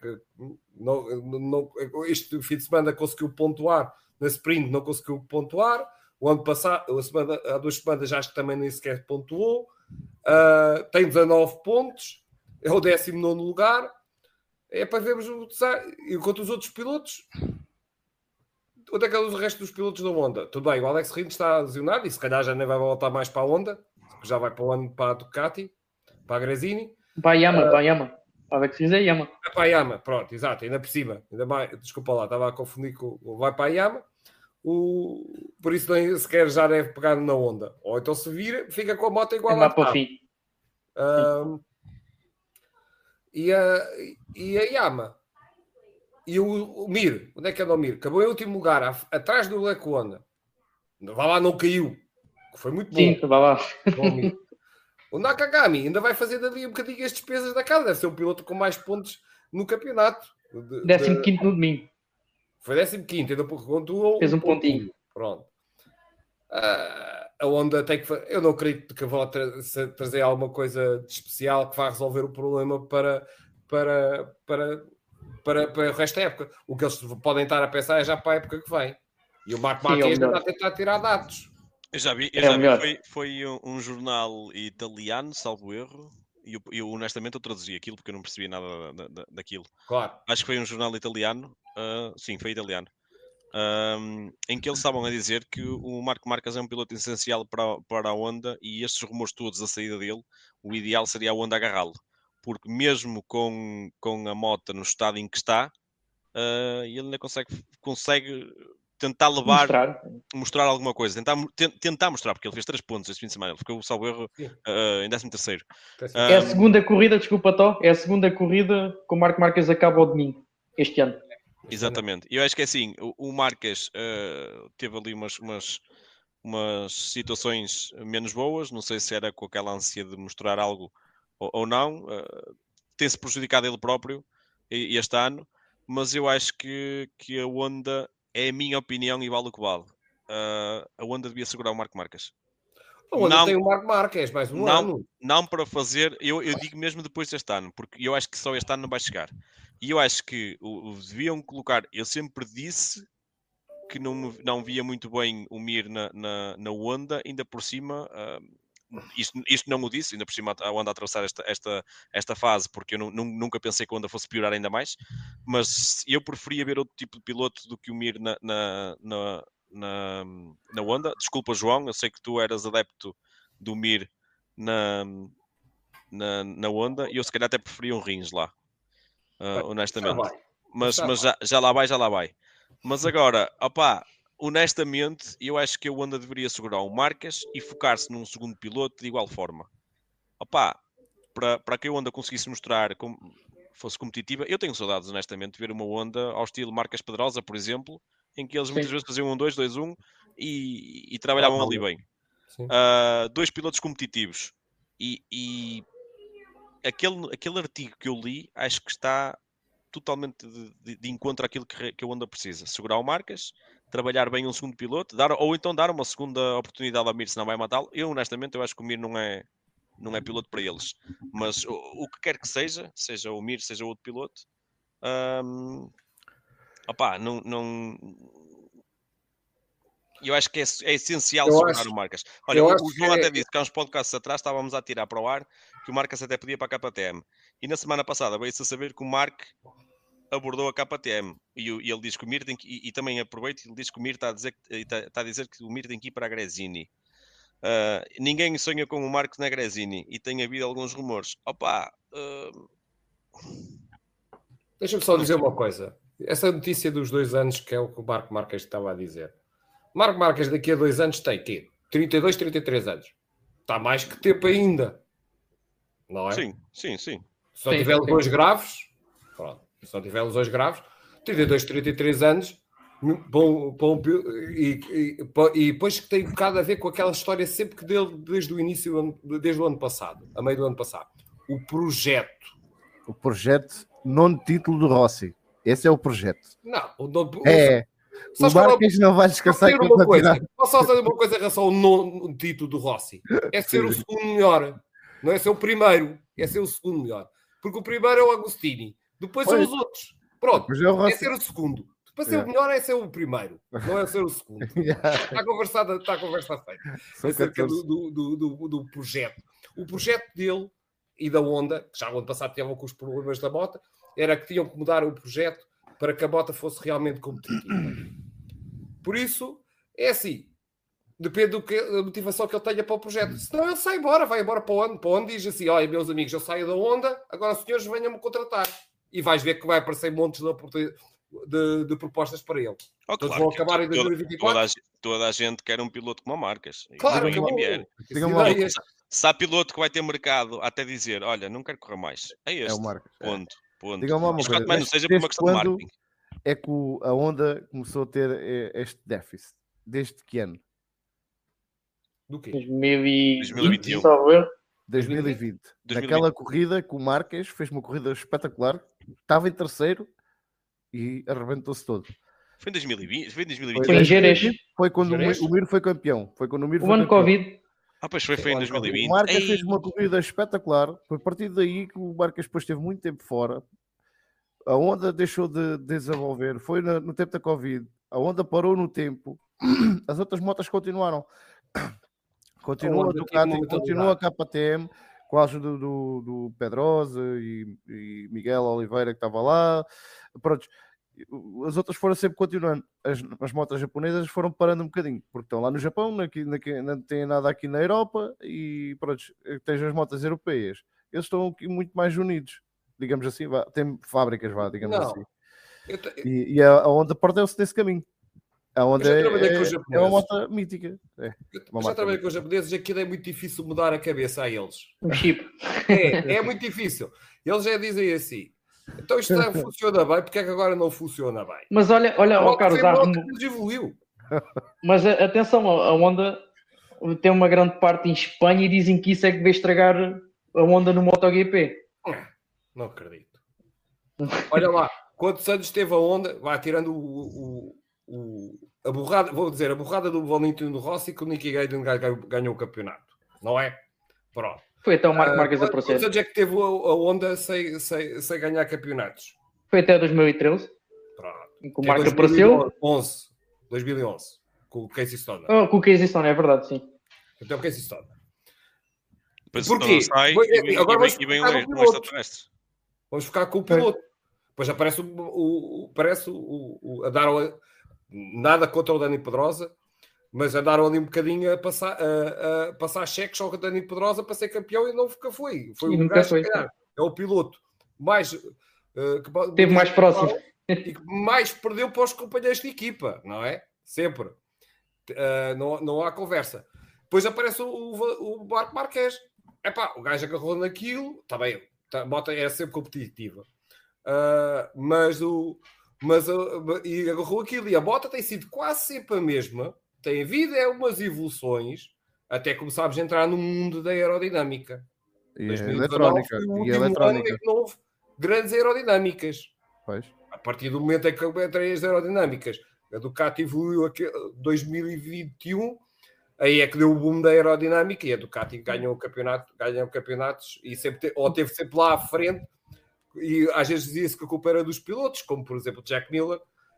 Este fim de semana conseguiu pontuar, na sprint não conseguiu pontuar, o ano passado, há 2 semanas já acho que também nem sequer pontuou. Tem 19 pontos, é o 19º lugar. É para vermos enquanto os outros pilotos, onde é que é o resto dos pilotos da Honda? Tudo bem, o Alex Rins está lesionado e se calhar já nem vai voltar mais para a Honda, já vai para o ano para a Ducati, para a Gresini, para a Yama. Alex Rins é Yama. Para a Yama, pronto, exato, ainda por cima, ainda mais, desculpa lá, estava a confundir com vai para a Yama. Por isso nem sequer já deve pegar na Honda, ou então se vira, fica com a moto igual lá para o fim. E a Yama e o Mir, onde é que anda o Mir? Acabou em último lugar, atrás do Black Honda. Vá lá, não caiu, que foi muito bom. Sim, vá lá. O Nakagami ainda vai fazer dali um bocadinho as despesas da casa, deve ser o piloto com mais pontos no campeonato. 15º no domingo. Foi 15º, ainda pontuou. Fez um pontinho. Pronto. A Honda tem que. Eu não acredito que vá trazer alguma coisa de especial que vá resolver o problema para o resto da época. O que eles podem estar a pensar é já para a época que vem. E o Marco Marques está a tentar tirar dados. Eu já vi, foi um jornal italiano, salvo erro. E eu honestamente eu traduzi aquilo porque eu não percebi nada daquilo. Claro. Acho que foi um jornal italiano. Sim, foi italiano. Em que eles estavam a dizer que o Marco Marques é um piloto essencial para a Honda e estes rumores todos da saída dele, o ideal seria a Honda agarrá-lo. Porque mesmo com a moto no estado em que está, ele ainda consegue tentar mostrar alguma coisa, tentar mostrar, porque ele fez 3 pontos este fim de semana, ele ficou, salvo erro, em 13º. É a segunda corrida, desculpa, Tó, é a segunda corrida que o Marco Marques acaba ao domingo, este ano. Exatamente. Eu acho que é assim, o Marques teve ali umas situações menos boas, não sei se era com aquela ânsia de mostrar algo ou não, tem-se prejudicado ele próprio este ano, mas eu acho que a Honda, é a minha opinião e vale o que vale. A Honda devia segurar o Marco Marques. A Honda tem o Marco Marques, mais um ano. Não para fazer, eu digo mesmo depois deste ano, porque eu acho que só este ano não vai chegar. E eu acho que deviam colocar, eu sempre disse que não via muito bem o Mir na Honda, ainda por cima, isto não o disse, ainda por cima a Honda a atravessar esta fase, porque eu nunca pensei que a Honda fosse piorar ainda mais, mas eu preferia ver outro tipo de piloto do que o Mir na Honda. Desculpa, João, eu sei que tu eras adepto do Mir na Honda e eu se calhar até preferia um Rins lá, honestamente. Mas já lá vai. Mas agora, honestamente, eu acho que a Honda deveria segurar o Marques e focar-se num segundo piloto de igual forma. Para que a Honda conseguisse mostrar como fosse competitiva, eu tenho saudades, honestamente, de ver uma Honda ao estilo Marques Pedrosa, por exemplo, em que eles muitas vezes faziam 1-2, 2-1 e trabalhavam ali bem. 2 pilotos competitivos. E aquele artigo que eu li, acho que está totalmente de encontro àquilo que a Honda precisa. Segurar o Marques, trabalhar bem um segundo piloto, ou então dar uma segunda oportunidade ao Mir, se não vai matá-lo. Eu, honestamente, eu acho que o Mir não é piloto para eles. Mas o que quer que seja o Mir, seja outro piloto, eu acho que é essencial segurar o Marques. Olha, o João até disse que há uns podcasts atrás estávamos a tirar para o ar que o Marques até podia para a KTM. E na semana passada veio-se a saber que o Mark abordou a KTM. E ele diz que o Mir tem que... E também aproveita e ele diz que o Mir está a dizer que o Mir tem que ir para a Gresini. Ninguém sonha com o Marques na Gresini. E tem havido alguns rumores. Deixa-me só dizer uma coisa. Essa notícia dos 2 anos que é o que o Marco Marques estava a dizer. Marco Marques daqui a 2 anos tem quê? 32, 33 anos. Está mais que tempo ainda. Não é? Sim. Se não tiver lesões graves, pronto. Se não tiver lesões graves, 32, 33 anos, E depois que tem um bocado a ver com aquela história sempre que dele desde o início, desde o ano passado, a meio do ano passado. O projeto. O projeto, nono título do Rossi. Esse é o projeto. Não, O Marques não vai descansar Posso só dizer uma coisa em relação ao nono título do Rossi? É ser o segundo melhor. Não é ser o primeiro, é ser o segundo melhor. Porque o primeiro é o Agostini. Depois são os outros. Pronto, é ser o segundo. Para ser o melhor é ser o primeiro, não é ser o segundo. Está a conversa feita. Acerca do projeto. O projeto dele e da Honda, que já o ano passado teve com os problemas da moto, era que tinham que mudar o projeto para que a moto fosse realmente competitiva. Por isso, é assim. Depende da motivação que ele tenha para o projeto. Senão ele sai embora, vai embora para onde? Para onde diz assim, olha, meus amigos, eu saio da Honda, agora os senhores venham-me contratar. E vais ver que vai aparecer montes de propostas para ele. Todos vão acabar em 2024. Toda a gente quer um piloto como a Marques. Claro, se há piloto que vai ter mercado até dizer, olha, não quero correr mais. É este. É o Marques. Ponto. Diga-me uma coisa. Não seja por uma questão de marketing. É que a Honda começou a ter este déficit? Desde que ano? Do quê? 2021. 2020. Naquela corrida que o Marques fez uma corrida espetacular, estava em terceiro e arrebentou-se todo. Foi em 2020? Foi em 2021? Foi em Jerez. Foi quando o Mir foi campeão. O ano Covid. Pois foi em 2020. O Marques fez uma corrida espetacular. Foi a partir daí que o Marques depois esteve muito tempo fora. A Honda deixou de desenvolver. Foi no tempo da Covid. A Honda parou no tempo. As outras motas continuaram. Continua a Ducati, continua a KTM, com a ajuda do Pedrosa e Miguel Oliveira, que estava lá. Pronto, as outras foram sempre continuando. As motas japonesas foram parando um bocadinho, porque estão lá no Japão, não tem nada aqui na Europa, e pronto, tens as motas europeias. Eles estão aqui muito mais unidos, digamos assim, tem fábricas, digamos assim. E a Honda perdeu-se desse caminho. A Honda é uma moto mítica. Já trabalhei com os japoneses, aquilo é muito difícil mudar a cabeça a eles. Um chip. É muito difícil. Eles já dizem assim, então isto funciona bem, porque é que agora não funciona bem? Mas olha, Carlos, evoluiu. Mas atenção, a Honda tem uma grande parte em Espanha e dizem que isso é que vai estragar a Honda no MotoGP. Não acredito. Olha lá, quantos anos teve a Honda, tirando a borrada do Valentino Rossi, que o Nicky Hayden ganhou o campeonato, não é? Pronto. Foi até o Marco Marques a proceder. Quantos anos é que teve a Honda sem ganhar campeonatos? Foi até 2013. Pronto. Que o Marco apareceu. 2011, com o Casey Stoner. Com o Casey Stoner, é verdade, sim. Então o Casey Stoner. Porquê? Agora vamos ficar com o piloto. Depois aparece a dar nada contra o Dani Pedrosa, mas andaram ali um bocadinho a passar cheques ao Dani Pedrosa para ser campeão e nunca foi. Foi um gajo que é o piloto mais que teve mais próximo e que mais perdeu para os companheiros de equipa, não é? Sempre. Não há conversa. Depois aparece o Marco Marques. O gajo agarrou naquilo, está bem, a moto é sempre competitiva. E agarrou aquilo, e a bota tem sido quase sempre a mesma, tem havido umas evoluções até começámos a entrar no mundo da aerodinâmica. E 2019 foi o último ano em que não houve grandes aerodinâmicas. Pois. A partir do momento em que entrei as aerodinâmicas, a Ducati evoluiu em 2021, aí é que deu o boom da aerodinâmica e a Ducati ganhou campeonatos e teve sempre lá à frente. E às vezes dizia-se que a culpa era dos pilotos, como por exemplo Jack Miller,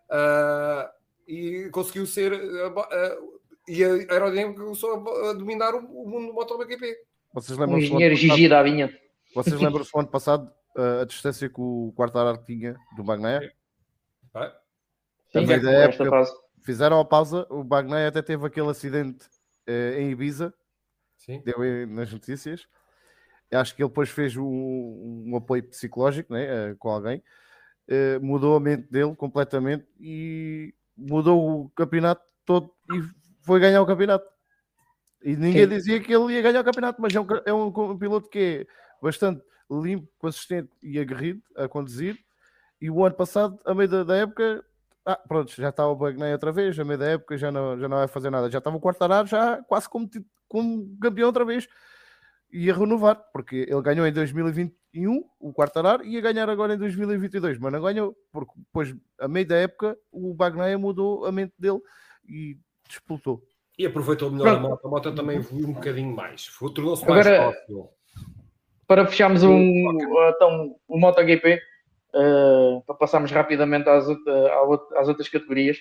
e conseguiu ser e a aerodinâmica começou a dominar o mundo do MotoGP. O engenheiro Gigi da Vinha. Vocês lembram-se do ano passado a distância que o Quartararo tinha do Bagnaia? Também da época fizeram a pausa, o Bagnaia até teve aquele acidente em Ibiza. Sim. Deu nas notícias. Acho que ele depois fez um apoio psicológico, né, com alguém, mudou a mente dele completamente e mudou o campeonato todo e foi ganhar o campeonato. E ninguém dizia que ele ia ganhar o campeonato, mas é um piloto que é bastante limpo, consistente e aguerrido a conduzir. E o ano passado, a meio da época, Pronto, já está o Bagné outra vez, a meio da época já não vai fazer nada. Já estava o Quartararo já quase como campeão outra vez. Ia renovar, porque ele ganhou em 2021 o Quartararo e ia ganhar agora em 2022, mas não ganhou, porque depois, a meio da época, o Bagnaia mudou a mente dele e disputou. E aproveitou melhor a moto também evoluiu um bocadinho mais. Tornou-se mais Agora, fácil. Para fecharmos então, o MotoGP, para passarmos rapidamente às outras categorias,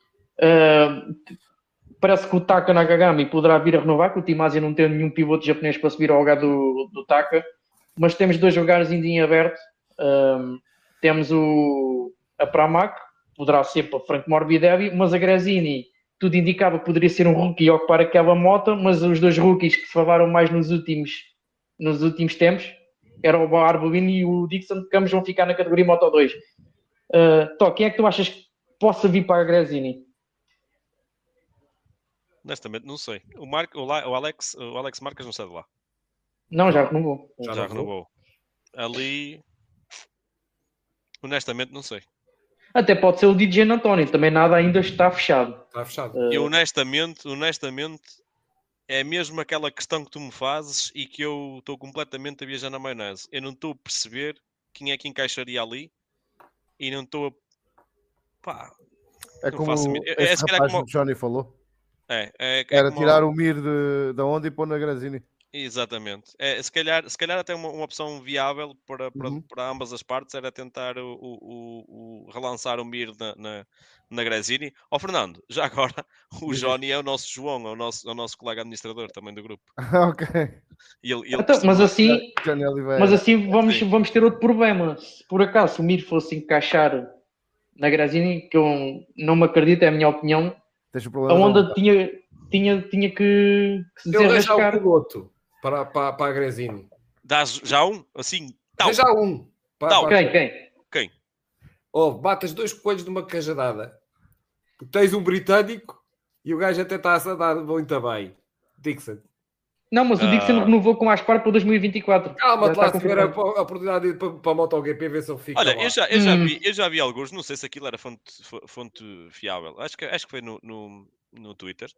parece que o Taka Nakagami poderá vir a renovar, que o Timasi não tem nenhum piloto japonês para subir ao lugar do Taka, mas temos 2 lugares ainda em aberto. Temos a Pramac, poderá ser para Franco Morbidelli, mas a Gresini, tudo indicava que poderia ser um rookie e ocupar aquela moto, mas os 2 rookies que se falaram mais nos últimos tempos eram o Arbolino e o Dixon, que ambos vão ficar na categoria Moto 2. Quem é que tu achas que possa vir para a Gresini? Honestamente, não sei. O Alex Marques não sai de lá. Não, já renovou. Já renovou. Ali, honestamente, não sei. Até pode ser o DJ António, também nada ainda está fechado. Está fechado. E honestamente, é mesmo aquela questão que tu me fazes e que eu estou completamente a viajar na maionese. Eu não estou a perceber quem é que encaixaria ali e não estou a... Pá, é não como esse rapaz que o Johnny falou. Era como... tirar o Mir da onda e pôr na Gresini. Exatamente. Se calhar até uma opção viável para ambas as partes era tentar relançar o Mir na Gresini. Fernando, já agora, o Johnny é o nosso João, é o nosso colega administrador também do grupo. Ok. Mas assim vamos ter outro problema. Se por acaso o Mir fosse encaixar na Gresini, que eu não me acredito, é a minha opinião, a Honda tinha que se desenrascar. O piloto para a Gresini. Dás já um? Assim? Tal. Já um. Quem? Batas 2 coelhos numa cajadada. Tens um britânico e o gajo até está a dar muito bem. Dixon. Não, mas o Dixon renovou com a Aspar para 2024. Calma, lá se tiver a oportunidade de ir para a MotoGP, ver se ele fica. Olha, lá. eu já vi alguns, não sei se aquilo era fonte fiável. Acho que foi no Twitter.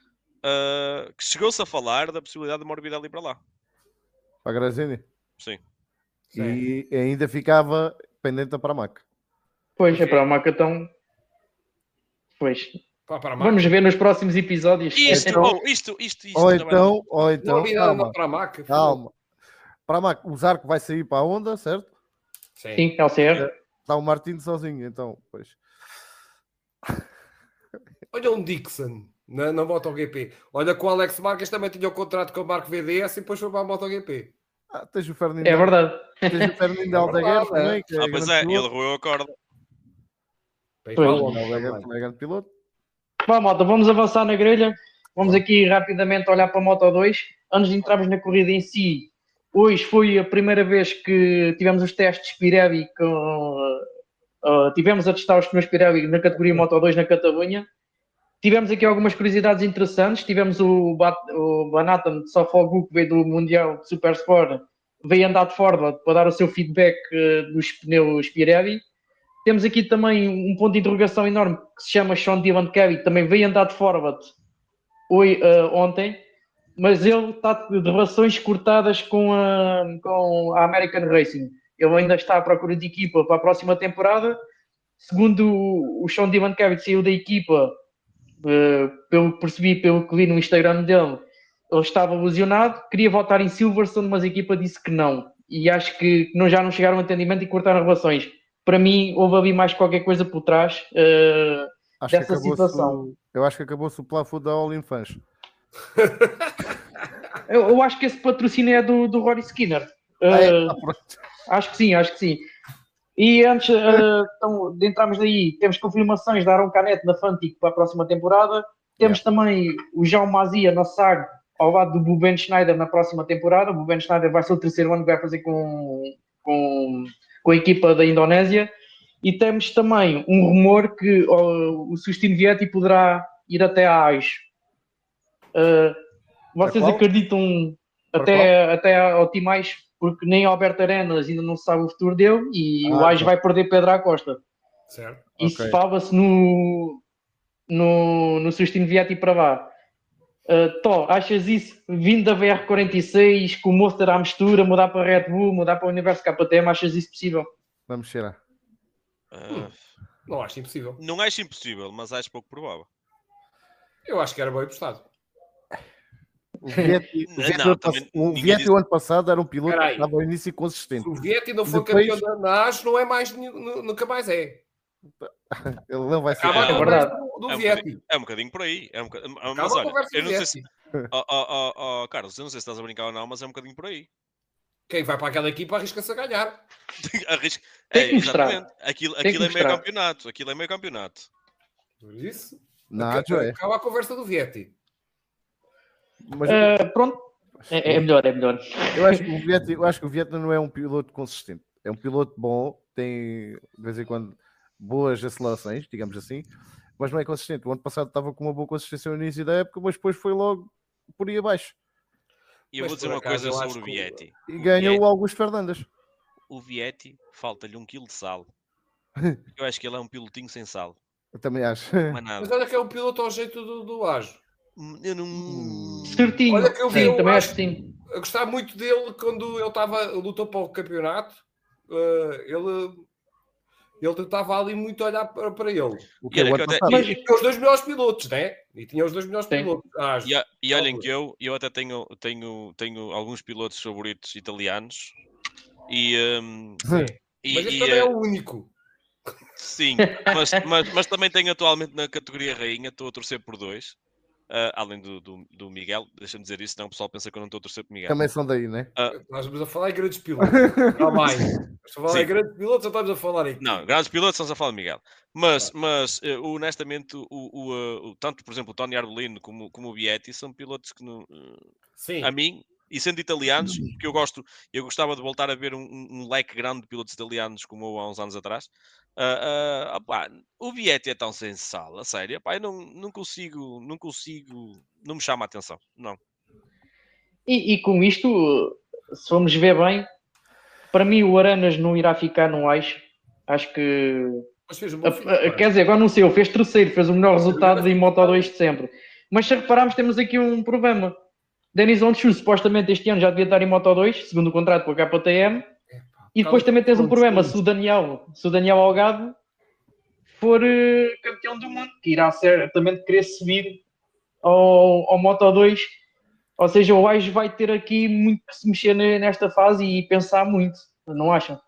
Que chegou-se a falar da possibilidade de Morbidelli para lá. Para a Gresini? Sim. E ainda ficava pendente da Pramac. Pois, a Pramac então... Pois... Vamos ver nos próximos episódios. Ou então calma. Pramac, o Zarco vai sair para a Honda, certo? Sim, LCR. Está o Martins sozinho, então, pois. Olha um Dixon na MotoGP. Olha que o Alex Marques também tinha o contrato com a Marco VDS e depois foi para a MotoGP. Tens o Fernando. É verdade. Tens o Fernando Aldeguer também. Pois é, ele roeu a corda. O Aldeguer também é grande piloto. Bom, malta, vamos avançar na grelha. Vamos aqui rapidamente olhar para a Moto 2. Antes de entrarmos na corrida em si, hoje foi a primeira vez que tivemos os testes Pirelli. Tivemos a testar os pneus Pirelli na categoria Moto 2 na Catalunha. Tivemos aqui algumas curiosidades interessantes. Tivemos o Banatan de Sofogu, que veio do Mundial de Super Sport, veio andar de forward para dar o seu feedback dos pneus Pirelli. Temos aqui também um ponto de interrogação enorme que se chama Sean Dylan Kelly, também veio andar de forward ontem, mas ele está de relações cortadas com a American Racing. Ele ainda está à procura de equipa para a próxima temporada. Segundo o Sean Dylan Kelly, saiu da equipa, pelo que li no Instagram dele, ele estava lesionado, queria voltar em Silverstone, mas a equipa disse que não. E acho que já não chegaram a entendimento e cortaram relações. Para mim, houve ali mais qualquer coisa por trás dessa situação. Eu acho que acabou-se o plafond da All In Fans. Eu acho que esse patrocínio é do Rory Skinner. Acho que sim. E antes então, de entrarmos daí, temos confirmações da Aaron Canet na Fantic para a próxima temporada. Temos também o João Mazia na SAG ao lado do Buben Schneider na próxima temporada. O Buben Schneider vai ser o terceiro ano que vai fazer com a equipa da Indonésia, e temos também um rumor que o Sustino Vietti poderá ir até a AIS. Vocês acreditam até ao Timais, porque nem Alberto Arenas ainda não se sabe o futuro dele, e o AIS vai perder Pedro Acosta. Certo. Isso Ok. fala-se no Sustino Vietti para lá. Tó, achas isso? Vindo da VR46, com o Monster à mistura, mudar para Red Bull, mudar para o Universo KTM, achas isso possível? Vamos cheirar. Não acho impossível. Não acho impossível, mas acho pouco provável. Eu acho que era bem apostado. O Vietti, Não, também o ninguém Vietti disse- o ano passado era um piloto Espera que aí. estava ao início consistente. Se o Vietti não for Depois- campeão da NAS, não é mais, nunca mais é. Ele não vai ser. Acaba a É conversa verdade. do Vietti. É um bocadinho por aí. Mas Acaba a olha, conversa eu do não sei se. Vietti. Carlos, eu não sei se estás a brincar ou não, mas é um bocadinho por aí. Quem vai para aquela equipa arrisca-se a ganhar. Arrisca. Tem que mostrar. Exatamente. Aquilo Tem que é meio mostrar. campeonato. Aquilo é meio campeonato. Por isso, Nádio é. acaba a conversa do Vietti. Mas Pronto, é melhor. eu acho que o Vietti não é um piloto consistente. É um piloto bom, tem de vez em quando boas acelerações, digamos assim, mas não é consistente. O ano passado estava com uma boa consistência no início da época, mas depois foi logo por aí abaixo. E eu Mas vou dizer por uma acaso, coisa eu sobre acho o que Vietti. E ganhou o Augusto Fernandes. O Vietti, falta-lhe 1 kg de sal. Eu acho que ele é um pilotinho sem sal. Eu também acho. Mas Mas nada. olha que é um piloto ao jeito do Ajo. Eu não. Certinho. Olha que eu vi, Sim, eu também acho acho que sim. Eu gostava muito dele quando ele lutou para o campeonato. Ele estava ali muito a olhar para ele. O E que é olha o que ano eu até- passado? E tinha os 2 melhores pilotos, né? E tinha os 2 melhores Sim. pilotos. Acho. E olhem que eu até tenho alguns pilotos favoritos italianos. E, Mas este também é o único. sim, mas também tenho atualmente na categoria rainha, estou a torcer por 2. Além do Miguel, deixa-me dizer isso, senão o pessoal pensa que eu não estou a torcer por Miguel. Também são daí, né? Nós estamos a falar em grandes pilotos. Não mais. Estamos a falar em grandes pilotos, ou estamos a falar em. Não, grandes pilotos, estamos a falar de Miguel. Mas honestamente, tanto, por exemplo, o Tony Arbolino como o Vietti são pilotos que, Sim. a mim, e sendo italianos, porque eu gostava de voltar a ver um leque grande de pilotos italianos como há uns anos atrás. O Vietti é tão sem sal, a sério. Opá, eu não consigo, não me chama a atenção, não. E com isto, se formos ver bem, para mim o Aranas não irá ficar no Eixo. Acho que... Mas fez um bom fim, Quer dizer, agora não sei, ele fez terceiro, fez o melhor resultado em Moto2 de sempre. Mas se repararmos, temos aqui um problema. Denis Onchu, supostamente este ano já devia estar em Moto2, segundo o contrato com a KTM. E depois também tens um problema, se o Daniel Algado for campeão do mundo, que irá certamente querer subir ao Moto2. Ou seja, o Eixo vai ter aqui muito que se mexer nesta fase e pensar muito, não acham?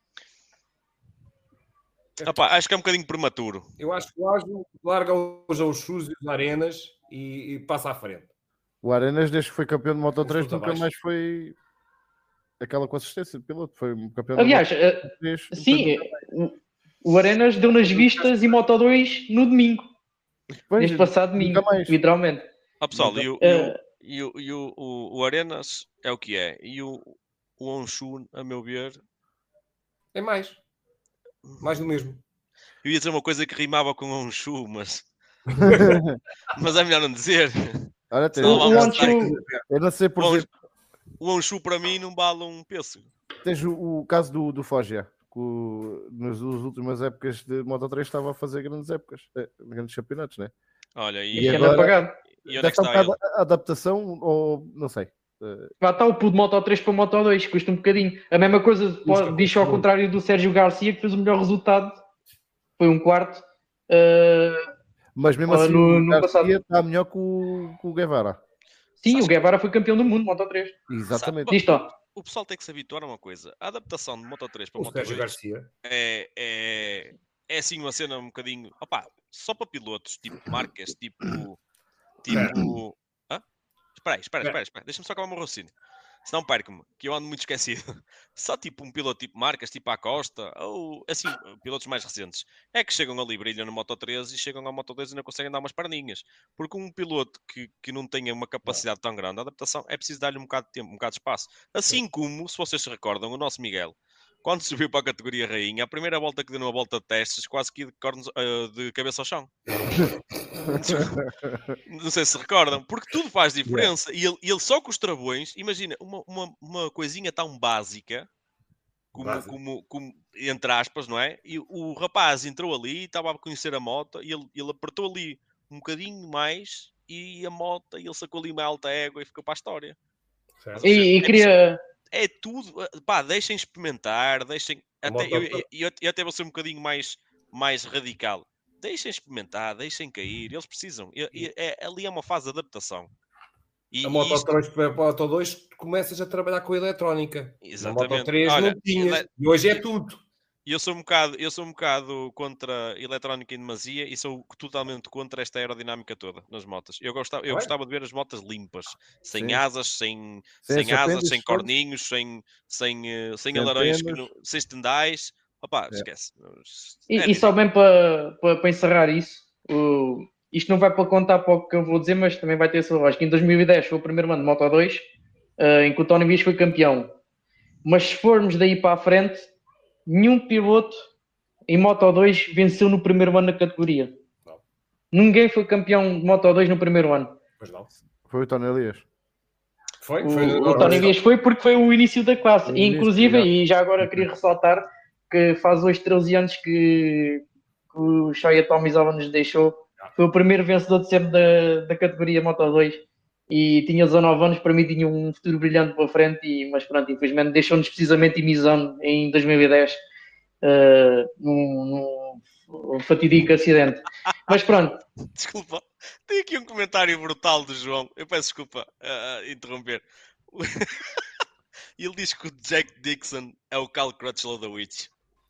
Acho que é um bocadinho prematuro. Eu acho que o Ajo larga os chus e os arenas e passa à frente. O Arenas, desde que foi campeão de Moto3, Tudo nunca abaixo. mais foi aquela consistência de piloto. Foi um campeão Aliás, de Moto3. sim, o Arenas deu nas vistas em Moto2 no domingo. Depois, Neste passado domingo, nunca mais. literalmente. Pessoal, Então, o Arenas é o que é. E o Onshun, a meu ver... É mais. Mais do mesmo. Eu ia dizer uma coisa que rimava com Onshun, mas é melhor não dizer. Olha, tens, Não, vamos Onchu, eu não sei, por O exemplo, O Onshun para mim não vale um pêssego. tens o caso do Foggia, que nas últimas épocas de Moto3 estava a fazer grandes épocas, grandes campeonatos, né? Olha, E que anda agora- apagado. e onde é Deve que estar um está ele? bocado a adaptação, ou não sei. Lá está o pulo de Moto3 para Moto2, custa um bocadinho. A mesma coisa diz ao contrário do Sérgio Garcia, que fez o melhor resultado, foi um quarto. Mas mesmo Olha, assim, no o Garcia passado. está melhor que o Guevara. Sim, o Guevara foi campeão do mundo, Moto3. Exatamente. Diz só. O pessoal tem que se habituar a uma coisa. A adaptação de Moto3 para O Sérgio Moto2 Garcia. é assim uma cena um bocadinho... só para pilotos, tipo marcas, tipo... Hã? Espera aí. Deixa-me só acabar o meu raciocínio. Senão perco-me, que eu ando muito esquecido. Só tipo um piloto tipo marcas, tipo a Costa, ou assim, pilotos mais recentes, é que chegam ali, brilham no Moto3 e chegam ao Moto2 e não conseguem dar umas perninhas. Porque um piloto que não tenha uma capacidade tão grande, a adaptação é preciso dar-lhe um bocado de tempo, um bocado de espaço. Assim como, se vocês se recordam, o nosso Miguel, quando subiu para a categoria rainha, a primeira volta que deu numa volta de testes, quase que de cabeça ao chão. Não sei se recordam, porque tudo faz diferença. E ele só com os travões, imagina, uma coisinha tão básica, como entre aspas, não é? E o rapaz entrou ali, estava a conhecer a moto, e ele apertou ali um bocadinho mais, e a moto, e ele sacou ali uma alta égua e ficou para a história. Certo. E queria... É tudo, pá, deixem experimentar, deixem... Eu até vou ser um bocadinho mais radical. Deixem experimentar, deixem cair, eles precisam. Ali é uma fase de adaptação. A Moto 3 para a Moto 2 começas a trabalhar com a eletrónica. Exatamente. Na Moto 3 não tinhas. E hoje é tudo. Eu sou um bocado contra a eletrónica em demasia e sou totalmente contra esta aerodinâmica toda nas motas. Eu gostava de ver as motas limpas, sem asas, sem asas, sem corninhos, sem alarões, sem estendais. Opá, esquece. E só bem para encerrar isso, isto não vai para contar para o que eu vou dizer, mas também vai ter sua voz. Que em 2010 foi o primeiro ano de Moto 2, em que o Tony Vias foi campeão. Mas se formos daí para a frente, nenhum piloto em Moto 2 venceu no primeiro ano na categoria. Não. Ninguém foi campeão de Moto 2 no primeiro ano. Pois não. Foi o Tony Elias. O Tony Vias foi porque foi o início da classe. E, inclusive, e já agora queria ressaltar que faz hoje 13 anos que o Shoya Tomizawa nos deixou. Foi o primeiro vencedor de sempre da categoria Moto 2 e tinha 19 anos, para mim tinha um futuro brilhante pela frente, mas pronto, infelizmente deixou-nos precisamente em Misano em 2010 num fatídico acidente. Mas pronto. Desculpa, tem aqui um comentário brutal do João, eu peço desculpa interromper. Ele diz que o Jack Dixon é o Cal Crutchlow da Witch.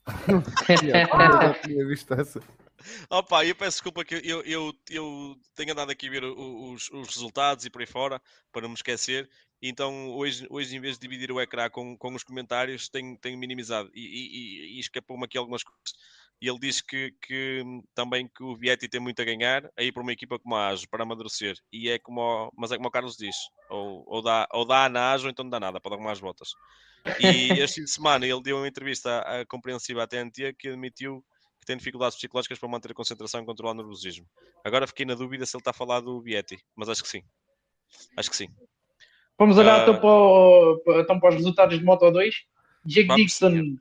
Eu tinha visto essa. Opa, eu peço desculpa que eu tenho andado aqui a ver os resultados e por aí fora, para não me esquecer. Então hoje em vez de dividir o ecrã com os comentários, tenho minimizado e escapou-me aqui algumas coisas. E ele diz que também que o Vietti tem muito a ganhar aí para uma equipa como a ASO, para amadurecer. Mas é como o Carlos diz, ou dá na ASO ou então não dá nada, pode arrumar as botas. E este fim de semana ele deu uma entrevista compreensiva à TNT que admitiu que tem dificuldades psicológicas para manter a concentração e controlar o nervosismo. Agora fiquei na dúvida se ele está a falar do Vietti, mas acho que sim. Acho que sim. Vamos olhar então para os resultados de Moto 2. Jake Dixon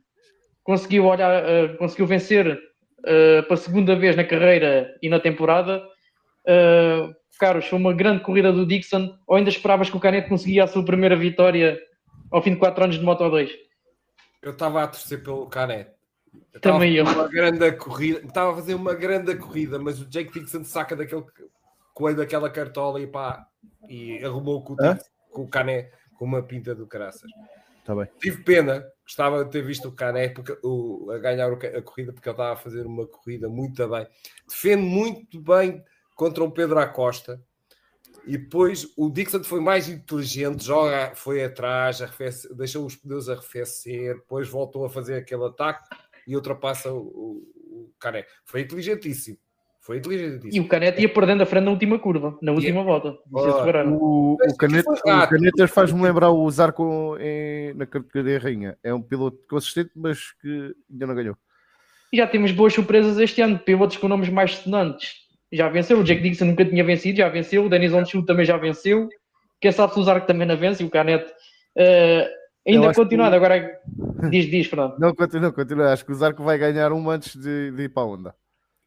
conseguiu vencer pela segunda vez na carreira e na temporada. Carlos, foi uma grande corrida do Dixon. Ou ainda esperavas que o Canet conseguia a sua primeira vitória ao fim de 4 anos de Moto 2? Eu estava a torcer pelo Canet. Também eu. Estava a fazer uma grande corrida, mas o Jake Dixon saca daquele coelho daquela cartola e arrumou com o Canet com uma pinta do caraças. Tá bem. Tive pena, gostava de ter visto o Canet a ganhar a corrida, porque ele estava a fazer uma corrida muito bem. Defende muito bem contra o Pedro Acosta. E depois o Dixon foi mais inteligente, foi atrás, deixou os pneus arrefecer, depois voltou a fazer aquele ataque e ultrapassa o Canet. Foi inteligentíssimo. E o Canet ia perdendo a frente na última curva, na última volta. O Canetas faz-me lembrar o Zarco na categoria rainha. É um piloto consistente, mas que ainda não ganhou. E já temos boas surpresas este ano, pilotos com nomes mais sonantes. Já venceu, o Jack Dixon nunca tinha vencido, já venceu, o Denis Onchu também já venceu, quem sabe se o Zarco também não vence, e o Canet ainda continuado. Agora diz, Fernando. Não, continua. Acho que o Zarco vai ganhar antes de ir para a Honda.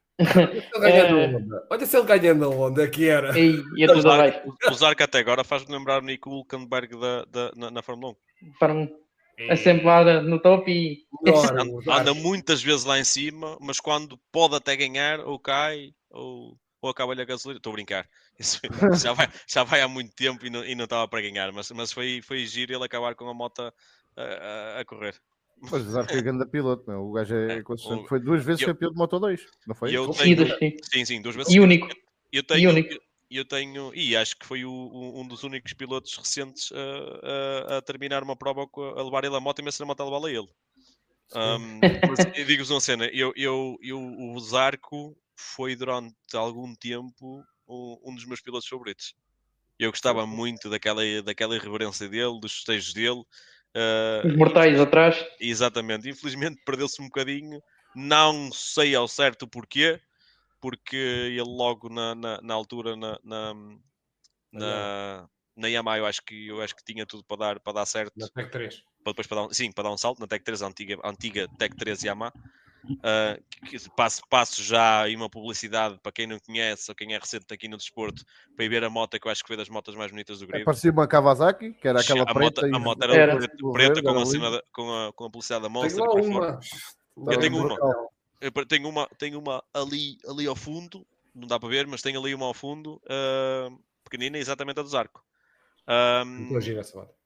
Olha se ele ganha na Honda, que era. O Zarco até agora faz-me lembrar o Nico Hülkenberg na Fórmula 1. É sempre lá no top e anda muitas vezes lá em cima, mas quando pode até ganhar, ou cai, ou acaba-lhe a gasolina. Estou a brincar. Isso já vai há muito tempo e não estava para ganhar, mas foi giro ele acabar com a moto a correr. Mas o Zarco é grande piloto, não? O gajo é consistente. Foi 2 vezes campeão de Moto 2, não foi? Sim, 2 vezes. E único. Eu tenho, e acho que foi um dos únicos pilotos recentes a terminar uma prova a levar ele a moto e mesmo a moto a levá-la a ele. Mas digo-vos uma cena, o Zarco foi durante algum tempo um dos meus pilotos favoritos. Eu gostava muito daquela irreverência dele, dos festejos dele. Os mortais atrás. Exatamente. Infelizmente perdeu-se um bocadinho. Não sei ao certo o porquê. Porque ele logo na altura na Yamaha eu acho que tinha tudo para dar certo. Na Tech 3. para dar um salto na Tech 3, a antiga Tech 3 Yamaha. Passo já aí uma publicidade para quem não conhece ou quem é recente aqui no desporto para ir ver a moto, que eu acho que foi das motos mais bonitas do grid. Parecia uma Kawasaki, que era aquela preta. A moto era preta com a publicidade da Monster. Tenho uma ali ao fundo, não dá para ver, mas tenho ali uma ao fundo, pequenina, exatamente a do Zarco. Imagina essa moto.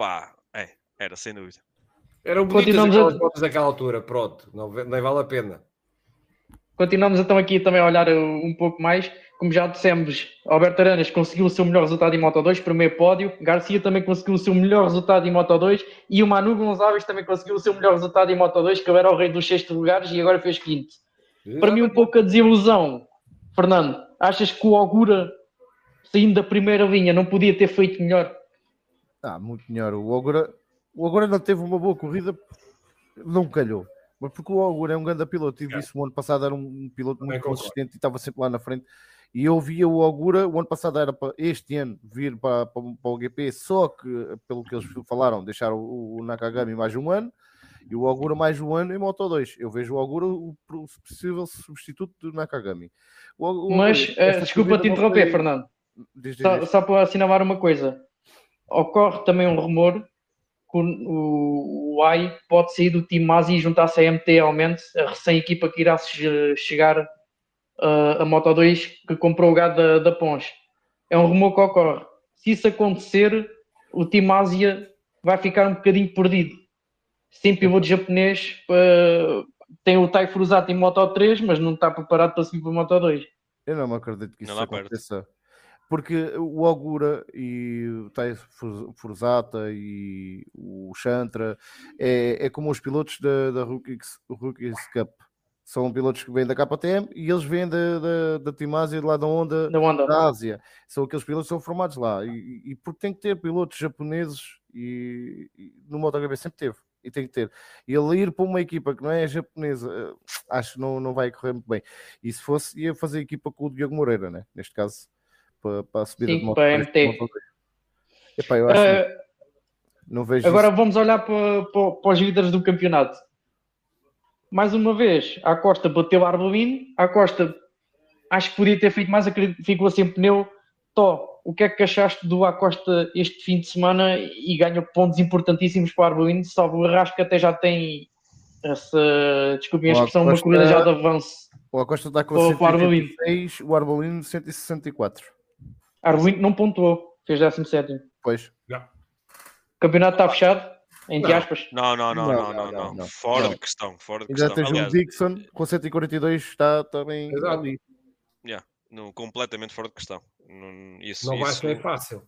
Era sem dúvida. Eram bonitas aquelas motos daquela altura, pronto, nem vale a pena. Continuamos então aqui também a olhar um pouco mais. Como já dissemos, Alberto Arenas conseguiu o seu melhor resultado em Moto2, primeiro pódio. Garcia também conseguiu o seu melhor resultado em Moto2. E o Manu Gonçalves também conseguiu o seu melhor resultado em Moto2, que era o rei dos 6º lugares e agora fez 5º. Para mim, um pouco a desilusão. Fernando, achas que o Ogura, saindo da primeira linha, não podia ter feito melhor? Muito melhor. O Ogura não teve uma boa corrida, não calhou. Mas porque o Ogura é um grande piloto e disse o ano passado era um piloto muito consistente e estava sempre lá na frente. E eu via o Ogura, o ano passado era para este ano vir para o GP, só que, pelo que eles falaram, deixaram o Nakagami mais um ano e o Ogura mais um ano em Moto2. Eu vejo o Ogura o possível substituto do Nakagami. Mas, desculpa te interromper, Fernando. Só para assinalar uma coisa. Ocorre também um rumor que o AI pode sair do Team Masi e juntar-se à MT Aumente, a recém-equipa que irá chegar a Moto2, que comprou o gado da Pons. É um rumor que ocorre. Se isso acontecer, o Team Ásia vai ficar um bocadinho perdido. Sem piloto japonês, tem o Tai Furusato em Moto3, mas não está preparado para subir para Moto2. Eu não me acredito que isso aconteça. Porque o Ogura e o Tai Furusata e o Chantra é como os pilotos da Rookies Cup. São pilotos que vêm da KTM e eles vêm da Team Ásia, lá da Honda, da Ásia. São aqueles pilotos que são formados lá. E porque tem que ter pilotos japoneses e no MotoGP sempre teve. E tem que ter. E ele ir para uma equipa que não é japonesa, acho que não vai correr muito bem. E se fosse, ia fazer equipa com o Diogo Moreira, né? Neste caso. Para a subida de moto. Para a MT. Epá, eu acho não vejo agora isso. Vamos olhar para os líderes do campeonato. Mais uma vez, a Acosta bateu a Arbelino. A Acosta acho que podia ter feito mais, ficou sem pneu. O que é que achaste do Acosta este fim de semana e ganha pontos importantíssimos para o Arbelino? Salvo o Arrasca até já tem essa, desculpem a expressão, uma corrida já de avanço. O Acosta está com 186, o Arbelino 164. Arbelino não pontuou, fez 17º. Pois. O campeonato está fechado, entre aspas. Não. Fora de questão. Já tens o Dixon com 142, está também ali. Completamente fora de questão. Não vai ser fácil.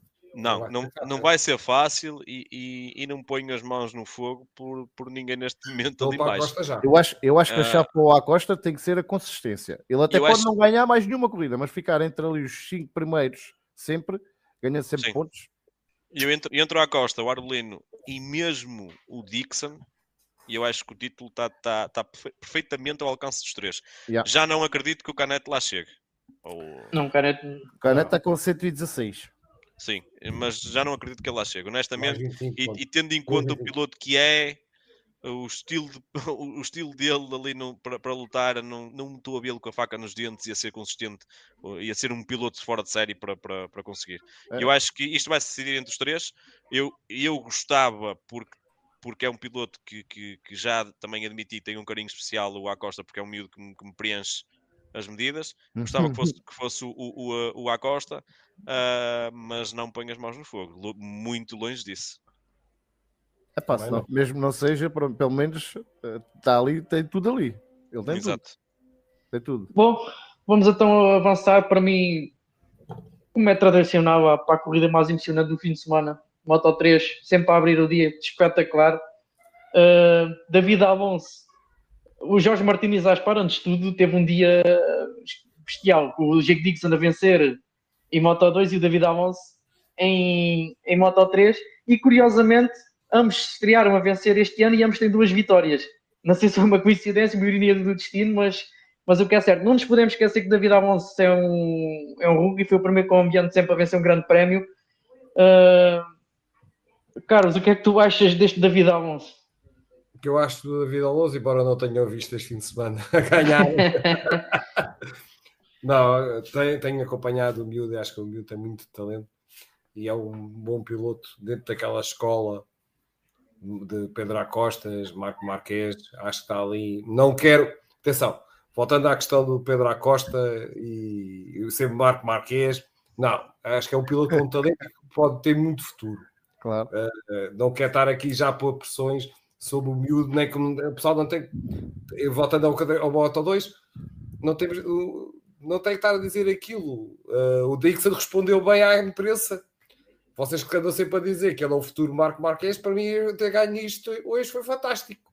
Não vai ser fácil e não ponho as mãos no fogo por ninguém neste momento ali baixo. Eu acho que a chave para o Acosta tem que ser a consistência. Ele até pode não ganhar mais nenhuma corrida, mas ficar entre ali os 5 primeiros sempre, ganhando sempre pontos. Entre o Acosta, o Arbelino e mesmo o Dixon, eu acho que o título está perfeitamente ao alcance dos três. Já não acredito que o Canet lá chegue. Não, o Canet está com 116. Sim, mas já não acredito que ele lá chegue, honestamente. E tendo em conta o piloto que é, o estilo dele ali para lutar, não estou a vê-lo com a faca nos dentes e a ser consistente e a ser um piloto fora de série para conseguir. Eu acho que isto vai se decidir entre os três. Eu gostava, porque é um piloto que já também admiti tem um carinho especial, o Acosta, porque é um miúdo que me preenche as medidas. Gostava que fosse o Acosta, mas não ponho as mãos no fogo. Muito longe disso. Senão, mesmo não seja, pelo menos está ali, tem tudo ali. Ele tem tudo. Tem tudo. Bom, vamos então avançar. Para mim, como é tradicional, para a corrida mais emocionante do fim de semana, Moto3, sempre a abrir o dia, espetacular. David Alonso, o Jorge Martínez Aspar, antes de tudo, teve um dia bestial, com o Jake Dixon a vencer em Moto2 e o David Alonso em Moto3, e curiosamente ambos estrearam a vencer este ano e ambos têm 2 vitórias. Não sei se foi uma coincidência, uma ironia do destino, mas o que é certo, não nos podemos esquecer que David Alonso é um rookie, foi o primeiro colombiano sempre a vencer um grande prémio. Carlos, o que é que tu achas deste David Alonso? O que eu acho do David Alonso, embora não tenha visto este fim de semana a ganhar. Não, tenho acompanhado o miúdo, acho que o miúdo tem muito talento e é um bom piloto dentro daquela escola de Pedro Acostas, Marco Marquês, acho que está ali. Não quero, atenção, voltando à questão do Pedro Acosta e sempre Marco Marquês, não, acho que é um piloto com talento que pode ter muito futuro. Claro. Não quero estar aqui já a pôr pressões sobre o miúdo, nem como o pessoal não tem, voltando ao Moto 2, não tem que estar a dizer aquilo. O Dixon respondeu bem à imprensa. Vocês que andam sempre a dizer que ele é o futuro Marco Marquês, para mim ter ganho isto hoje foi fantástico.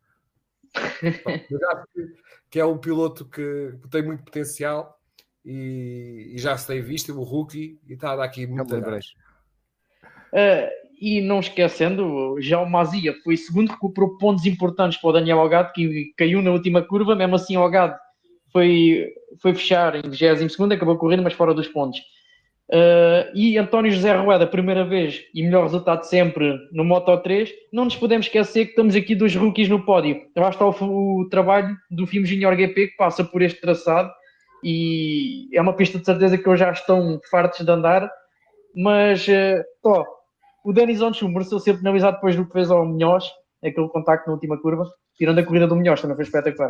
Que é um piloto que tem muito potencial e já se tem visto, o rookie, e está a dar aqui muito gás. E não esquecendo, já o Mazia foi segundo, recuperou pontos importantes para o Daniel Algado, que caiu na última curva, mesmo assim o Algado foi fechar em 22º, acabou correndo, mas fora dos pontos. E António José Rueda, primeira vez e melhor resultado sempre no Moto 3, não nos podemos esquecer que estamos aqui dos rookies no pódio. Lá está o trabalho do FIM Junior GP que passa por este traçado e é uma pista de certeza que eles já estão fartos de andar, mas o Denis Onchu mereceu ser penalizado depois do que fez ao Munhoz, aquele contacto na última curva, tirando a corrida do Munhoz, também foi espetacular.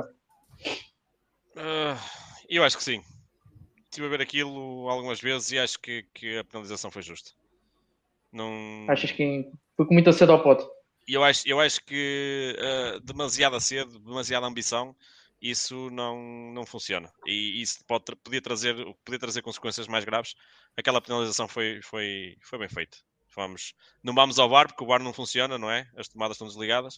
Eu acho que sim. Estive a ver aquilo algumas vezes e acho que a penalização foi justa. Não... Achas que foi com muita cedo ao pote? Eu acho que demasiada cedo, demasiada ambição, isso não funciona. E isso podia trazer consequências mais graves. Aquela penalização foi bem feita. Não vamos ao VAR, porque o VAR não funciona, não é? As tomadas estão desligadas.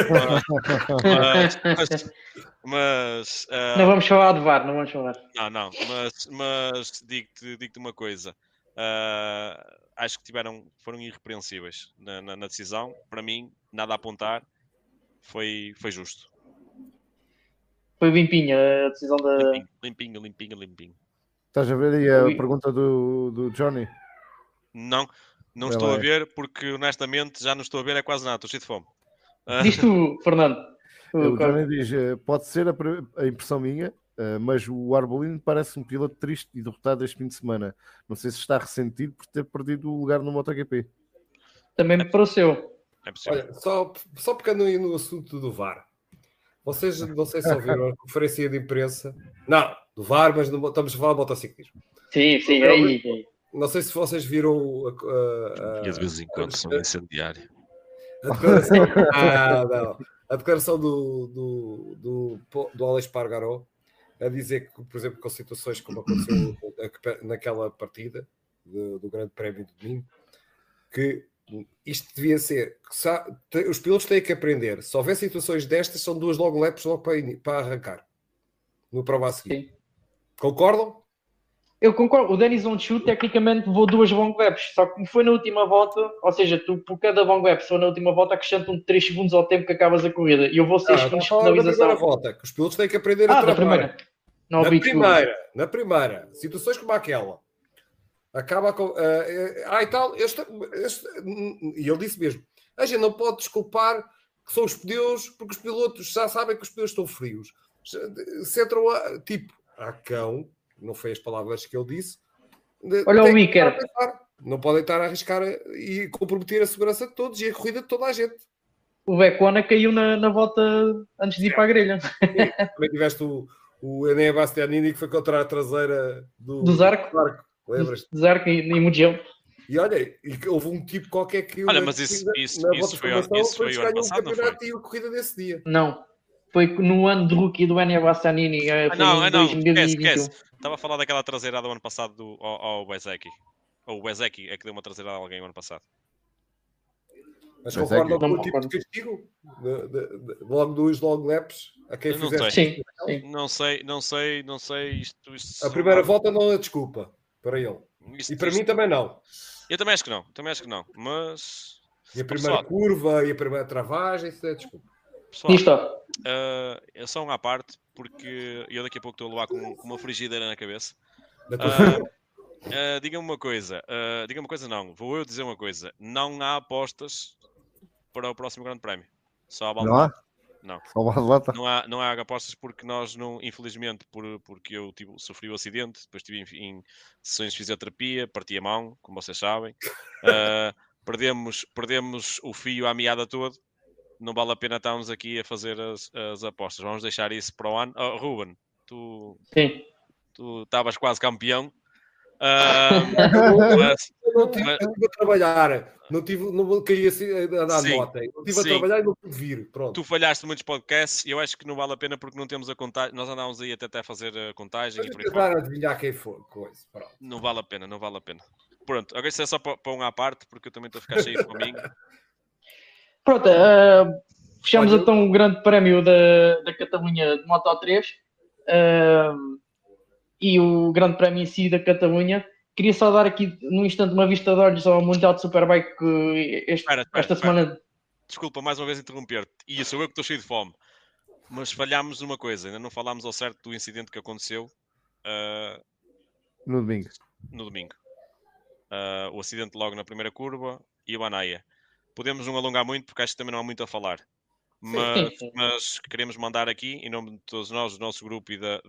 Mas não vamos falar de VAR, não vamos falar. Não, mas digo-te uma coisa. Acho que foram irrepreensíveis na decisão. Para mim, nada a apontar. Foi justo. Foi limpinha a decisão da... Limpinho. Estás a ver aí a pergunta do Johnny? Não estou a ver, porque honestamente já não estou a ver, é quase nada, estou cheio de fome. Diz tu, Fernando. O Johnny diz, pode ser a impressão minha, mas o Arbolino parece um piloto triste e derrotado este fim de semana. Não sei se está ressentido por ter perdido o lugar no MotoGP. Também me pareceu. É possível. Olha, só pegando aí no assunto do VAR. Vocês não sei se ouviram a conferência de imprensa. Não, do VAR, mas estamos a falar de motociclismo. Sim, aí. Não sei se vocês viram E de vez em quando são incendiários. A declaração do Alex Espargaró a dizer que, por exemplo, com situações como aconteceu naquela partida do Grande Prémio de domingo, que isto devia ser que os pilotos têm que aprender. Se houver situações destas, são 2 long laps logo para arrancar no prova a seguir. Sim. Concordam? Eu concordo. O Denis Onchu tecnicamente levou 2 long laps, só que foi na última volta, ou seja, tu por cada long lap, se for na última volta, acrescentam 3 segundos ao tempo que acabas a corrida. E eu vou 6 segundos de penalização. Na primeira volta, que os pilotos têm que aprender a trabalhar. Na primeira, situações como aquela, acaba com... e tal, e ele disse mesmo, a gente não pode desculpar que são os pneus, porque os pilotos já sabem que os pneus estão frios. Se entram a cão, não foi as palavras que ele disse. Olha o Iker. Não podem estar a arriscar e comprometer a segurança de todos e a corrida de toda a gente. O Becona caiu na volta antes de ir para a grelha. Também tiveste o Enea Bastianini que foi contra a traseira do Zarco. Lembras-te? Do Zarco e Mugello. E olha, houve um tipo qualquer que... Olha, mas isso foi o ano passado, não foi? E a corrida desse dia. Não. Foi no ano de rookie do Enea Bastianini. Não, esquece. Estava a falar daquela traseirada do ano passado ao Bezeki. Ou o Bezeki é que deu uma traseirada a alguém o ano passado. Mas concordam com o tipo de castigo? Logo 2 long laps? A quem fizeste? Sim. Não sei. Isto a primeira volta não é desculpa para ele. E para mim também não. Eu também acho que não. Mas... E a primeira curva e a primeira travagem, isso é desculpa. Pessoal, é só à parte, porque eu daqui a pouco estou a levar com uma frigideira na cabeça. Diga-me uma coisa. Diga-me uma coisa, não. Vou eu dizer uma coisa. Não há apostas para o próximo Grande Prémio. Só a Não há? Não. Só o Baldelata? Não há apostas porque nós não, infelizmente, porque eu sofri o acidente, depois estive em sessões de fisioterapia, parti a mão, como vocês sabem. Perdemos o fio à meada todo. Não vale a pena estarmos aqui a fazer as apostas. Vamos deixar isso para o ano. Ruben, tu estavas quase campeão. Eu não tive a trabalhar, não queria andar de moto, não estive a trabalhar e não pude vir. Pronto. Tu falhaste muitos podcasts e eu acho que não vale a pena porque não temos a contagem. Nós andámos aí até a fazer a contagem. Mas tentar adivinhar quem foi. Não vale a pena. Pronto, agora isso é só para um à parte porque eu também estou a ficar cheio de fominho. Pronto, fechamos então o grande prémio da Catalunha de Moto 3 e o grande prémio em si da Catalunha. Queria só dar aqui num instante uma vista de olhos ao Mundial de Superbike que esta semana... Desculpa, mais uma vez interromper-te. E sou eu que estou cheio de fome. Mas falhámos numa coisa. Ainda não falámos ao certo do incidente que aconteceu no domingo. O acidente logo na primeira curva e o Banaia. Podemos não alongar muito porque acho que também não há muito a falar. Mas queremos mandar aqui, em nome de todos nós, do nosso grupo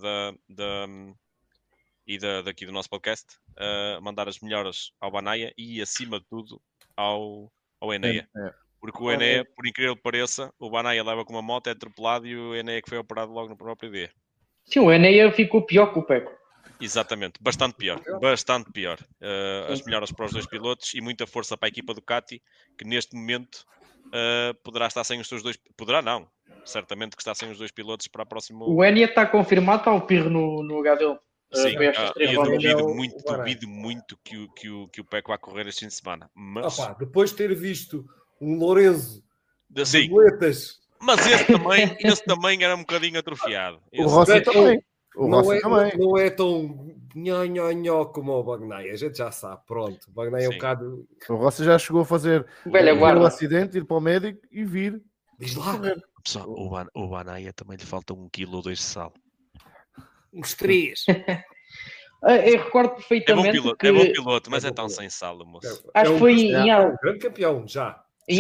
e daqui do nosso podcast, mandar as melhoras ao Banaia e, acima de tudo, ao Enea. Porque o Enea, por incrível que pareça, o Banaia leva com uma moto, é atropelado e o Enea que foi operado logo no próprio dia. Sim, o Enea ficou pior que o Pecco. Exatamente, bastante pior. As melhoras para os dois pilotos e muita força para a equipa Ducati, que neste momento poderá estar sem os seus dois... Poderá não, certamente que está sem os dois pilotos para a próxima... O Enea está confirmado, está o Pirro no lugar dele. Sim, eu duvido muito que o Pecco vá correr este fim de semana. Mas... depois de ter visto um Lourenço de boletas... Mas esse também era um bocadinho atrofiado. O Rossi também. Não é tão nhó como o Bagnaia, a gente já sabe, pronto. O Bagnaia é um bocado... O Rossi já chegou a fazer o acidente, ir para o médico e vir. Diz lá. Pessoal, o Banaia também lhe falta 1 kg ou 2 de sal. Uns 3. Eu recordo perfeitamente é bom piloto, mas é tão sem sal, moço. Acho que foi um grande campeão, já.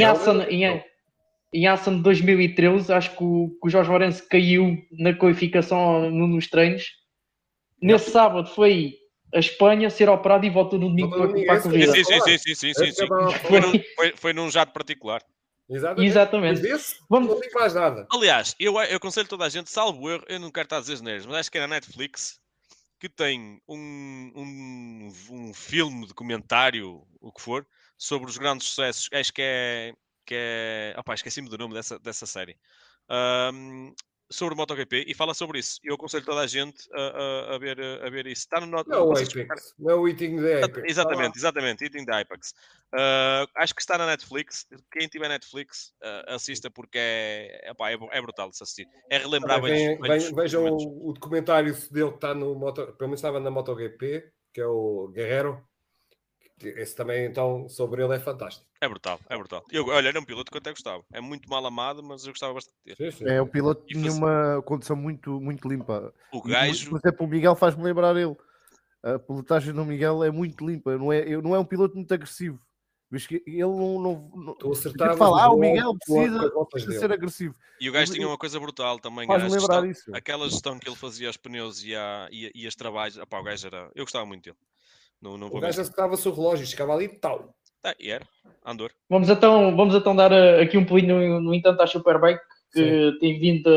Em Assen de 2013, acho que o Jorge Lourenço caiu na qualificação nos treinos. Nesse sábado foi a Espanha ser operado e voltou no domingo para a corrida. Sim. Foi num jato particular. Exatamente. Não tem mais nada. Aliás, eu aconselho toda a gente, salvo erro, eu não quero estar a dizer geneiros, mas acho que é na Netflix que tem um filme, documentário, o que for, sobre os grandes sucessos. Acho que é... esqueci-me do nome dessa série. Sobre o MotoGP e fala sobre isso. Eu aconselho toda a gente a ver isso. Está no Não é o Apex. Não é o Eating the Apex. Exatamente. Eating the Apex. Acho que está na Netflix. Quem tiver Netflix, assista porque é brutal de se assistir. É relembrar vejam o documentário dele que está no pelo menos estava na MotoGP, que é o Guerrero. Esse também, então, sobre ele é fantástico. É brutal. Olha, era um piloto que eu até gostava. É muito mal amado, mas eu gostava bastante dele. Sim. É, o piloto tinha uma condição muito, muito limpa. O gajo... Por exemplo, o Miguel faz-me lembrar ele. A pilotagem do Miguel é muito limpa. Não é um piloto muito agressivo. Mas que ele não fala, o Miguel precisa ser agressivo. E o gajo tinha uma coisa brutal também. Faz-me lembrar isso. Aquela gestão que ele fazia aos pneus e as trabalhos. O gajo era... Eu gostava muito dele. O gajo acertava-se o relógio, chegava ali e tal. E era, Andor. Vamos então dar aqui um pulinho no entanto à Superbike, que tem vindo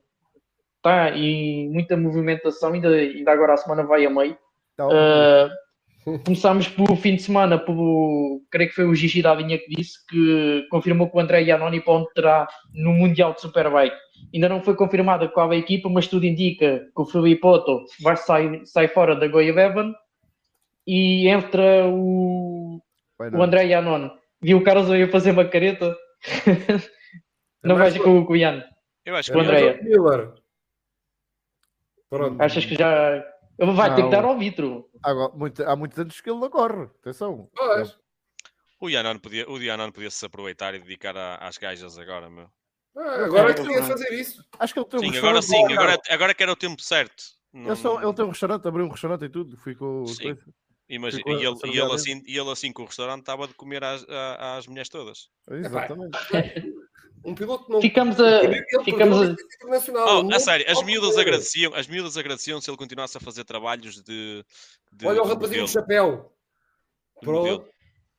e muita movimentação, ainda agora a semana vai a meio. Começámos pelo fim de semana, creio que foi o Gigi Davinha que disse, que confirmou que o André Iannone terá no Mundial de Superbike. Ainda não foi confirmada qual é a equipa, mas tudo indica que o Filipe Otto vai sair fora da Goya Bevan. E entra o André Iannone. Viu o Carlos aí a fazer uma careta? Não vais com o Ian. Eu acho que o André. Pronto. Achas que já... Ele vai ter que dar ao vitro. Agora, há muitos anos que ele não corre. Atenção. O Iannone podia se aproveitar e dedicar às gajas agora, meu. Agora é que podia fazer isso. Acho que ele tem um restaurante. Agora que era o tempo certo. Ele tem um restaurante, abriu um restaurante e tudo. Ficou... Imagina, Ficou a cervejar e ele assim com o restaurante estava de comer às mulheres todas. Exatamente. Um piloto não... Ficamos Ele perdeu a- a licença internacional. A sério, as pode miúdas correr. agradeciam se ele continuasse a fazer trabalhos de Olha o de rapazinho de modelo. chapéu. De modelo. Pronto.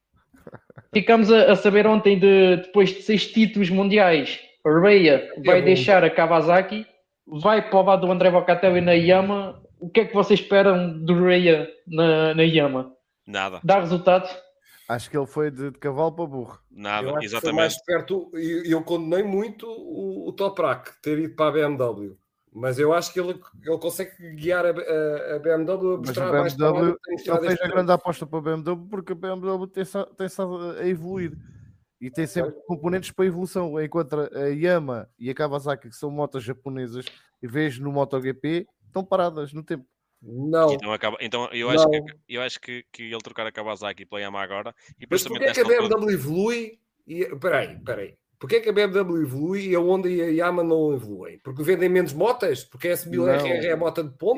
Ficamos a saber ontem, depois de 6 títulos mundiais, a Reia vai bom. deixar a Kawasaki, vai para o lado do André Locatelli na Yamaha. O que é que vocês esperam do Reia na Yamaha? Nada, Dá resultados? Acho que ele foi de cavalo para burro. nada, Eu acho que foi mais exatamente. perto, e eu condenei muito o Toprak ter ido para a BMW. Mas eu acho que ele consegue guiar a BMW a Mas mostrar a mais trabalho BMW, que tem ele mostrado fez este a ano. grande aposta para a BMW porque a BMW tem-se a evoluir. E tem sempre componentes para evolução. Enquanto a Yamaha e a Kawasaki, que são motos japonesas, e vejo no MotoGP, estão paradas no tempo. Não. Então eu acho que ele trocar a Kawasaki pela Yamaha agora, e Mas principalmente porquê é que a nesta altura, BMW evolui? Espera aí. Porquê é que a BMW evolui e a Honda e a Yamaha não evoluem? Porque vendem menos motas? Porque a S1000RR é a moto de ponta?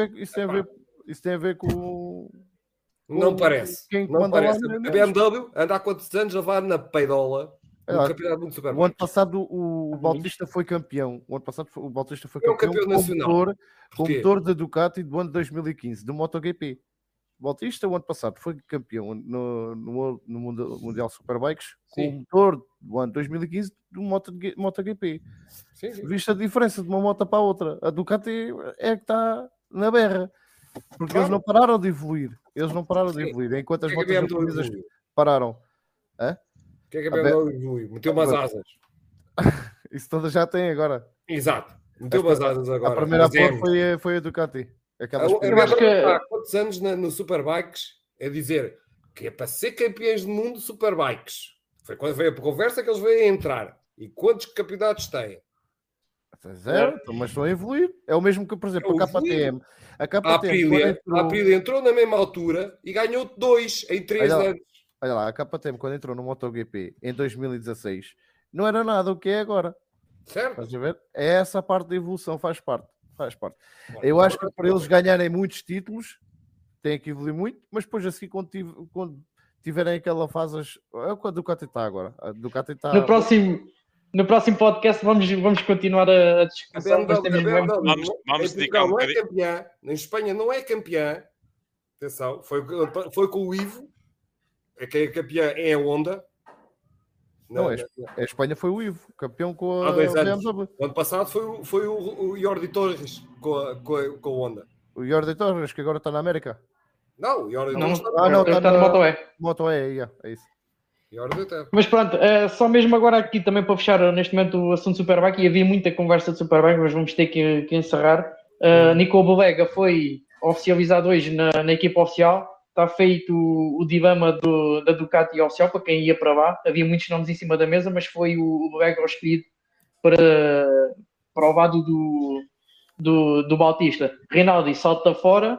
Isso tem a ver com Não parece. quem Não comanda lá parece. A neles. BMW anda há quantos anos a levar na peidola no Campeonato do Mundo de O ano Superbikes? passado o Bautista foi campeão. O ano passado o Bautista foi É o campeão campeão nacional. com motor da Ducati do ano 2015, do MotoGP. O Bautista, o ano passado, foi campeão no Mundial Superbikes com o motor do ano 2015 do MotoGP. Sim. Viste a diferença de uma moto para a outra? A Ducati é que está na berra. Porque eles não pararam de evoluir. Enquanto as motos japonesas pararam. O que é que a BMW evoluiu? Meteu umas asas. Isso todas já tem agora. Exato. Meteu umas asas agora. A primeira foi a Ducati. Eu acho que há quantos anos no Superbikes é dizer que é para ser campeões do mundo Superbikes. Foi quando veio a conversa que eles veio a entrar. E quantos campeonatos têm? Zero, mas estão a evoluir. É o mesmo que, por exemplo, a KTM. A Aprilia entrou na mesma altura e ganhou 2 em 3 anos. Olha lá, a KTM quando entrou no MotoGP em 2016 não era nada o que é agora. Certo? Estás a ver? É essa parte da evolução, faz parte. Eu acho que para eles ganharem muitos títulos têm que evoluir muito, mas depois assim quando tiverem aquela fase, é o que a Ducati está agora. A Ducati está... No próximo podcast vamos continuar a discussão. Vamos dedicar um bocadinho. Não é campeã, em Espanha não é campeã. Atenção, foi com o Ivo. Quem é campeã é a Honda. Não, a Espanha foi o Ivo, campeão com a há 2 anos. BMW. O ano passado foi o Jordi Torres com a Honda. O Jordi Torres, que agora está na América. Não, o Jordi Torres está no Moto E. Moto E, é isso. Mas pronto, só mesmo agora aqui também para fechar neste momento o assunto Superbike, e havia muita conversa de Superbike, mas vamos ter que encerrar. Nico Bolega foi oficializado hoje na equipa oficial. Está feito o dilema da Ducati oficial para quem ia para lá. Havia muitos nomes em cima da mesa, mas foi o Bolega escolhido para o lado do Bautista. Rinaldi salta fora.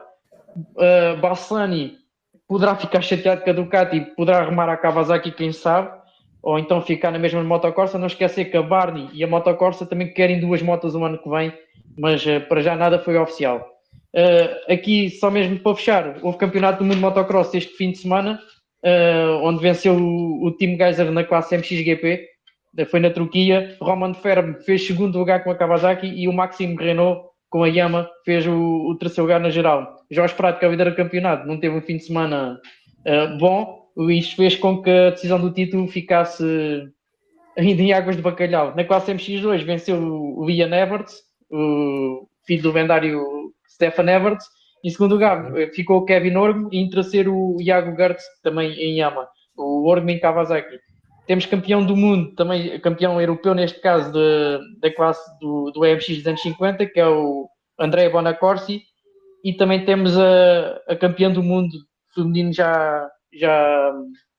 Bassani poderá ficar chateado com a Ducati, poderá arrumar a Kawasaki, quem sabe, ou então ficar na mesma Moto Corsa. Não esquecer que a Barney e a Moto Corsa também querem 2 motos o ano que vem, mas para já nada foi oficial. Aqui, só mesmo para fechar, houve campeonato do mundo motocross este fim de semana, onde venceu o Team Geyser na classe MXGP, foi na Turquia. Roman Ferm fez segundo lugar com a Kawasaki e o Maxime Renault com a Yamaha fez o terceiro lugar na geral. Jorge Prado, que é o líder do campeonato, não teve um fim de semana bom. Isto fez com que a decisão do título ficasse ainda em águas de bacalhau. Na classe MX2 venceu o Ian Everts, o filho do lendário Stefan Everts. Em segundo lugar ficou o Kevin Orgmo e em terceiro o Iago Gertz, também em Yamaha. O Orgmo em Kawasaki. Temos campeão do mundo, também campeão europeu neste caso, da classe do EMX dos anos 50, que é o Andrea Bonacorsi, e também temos a campeã do mundo feminino já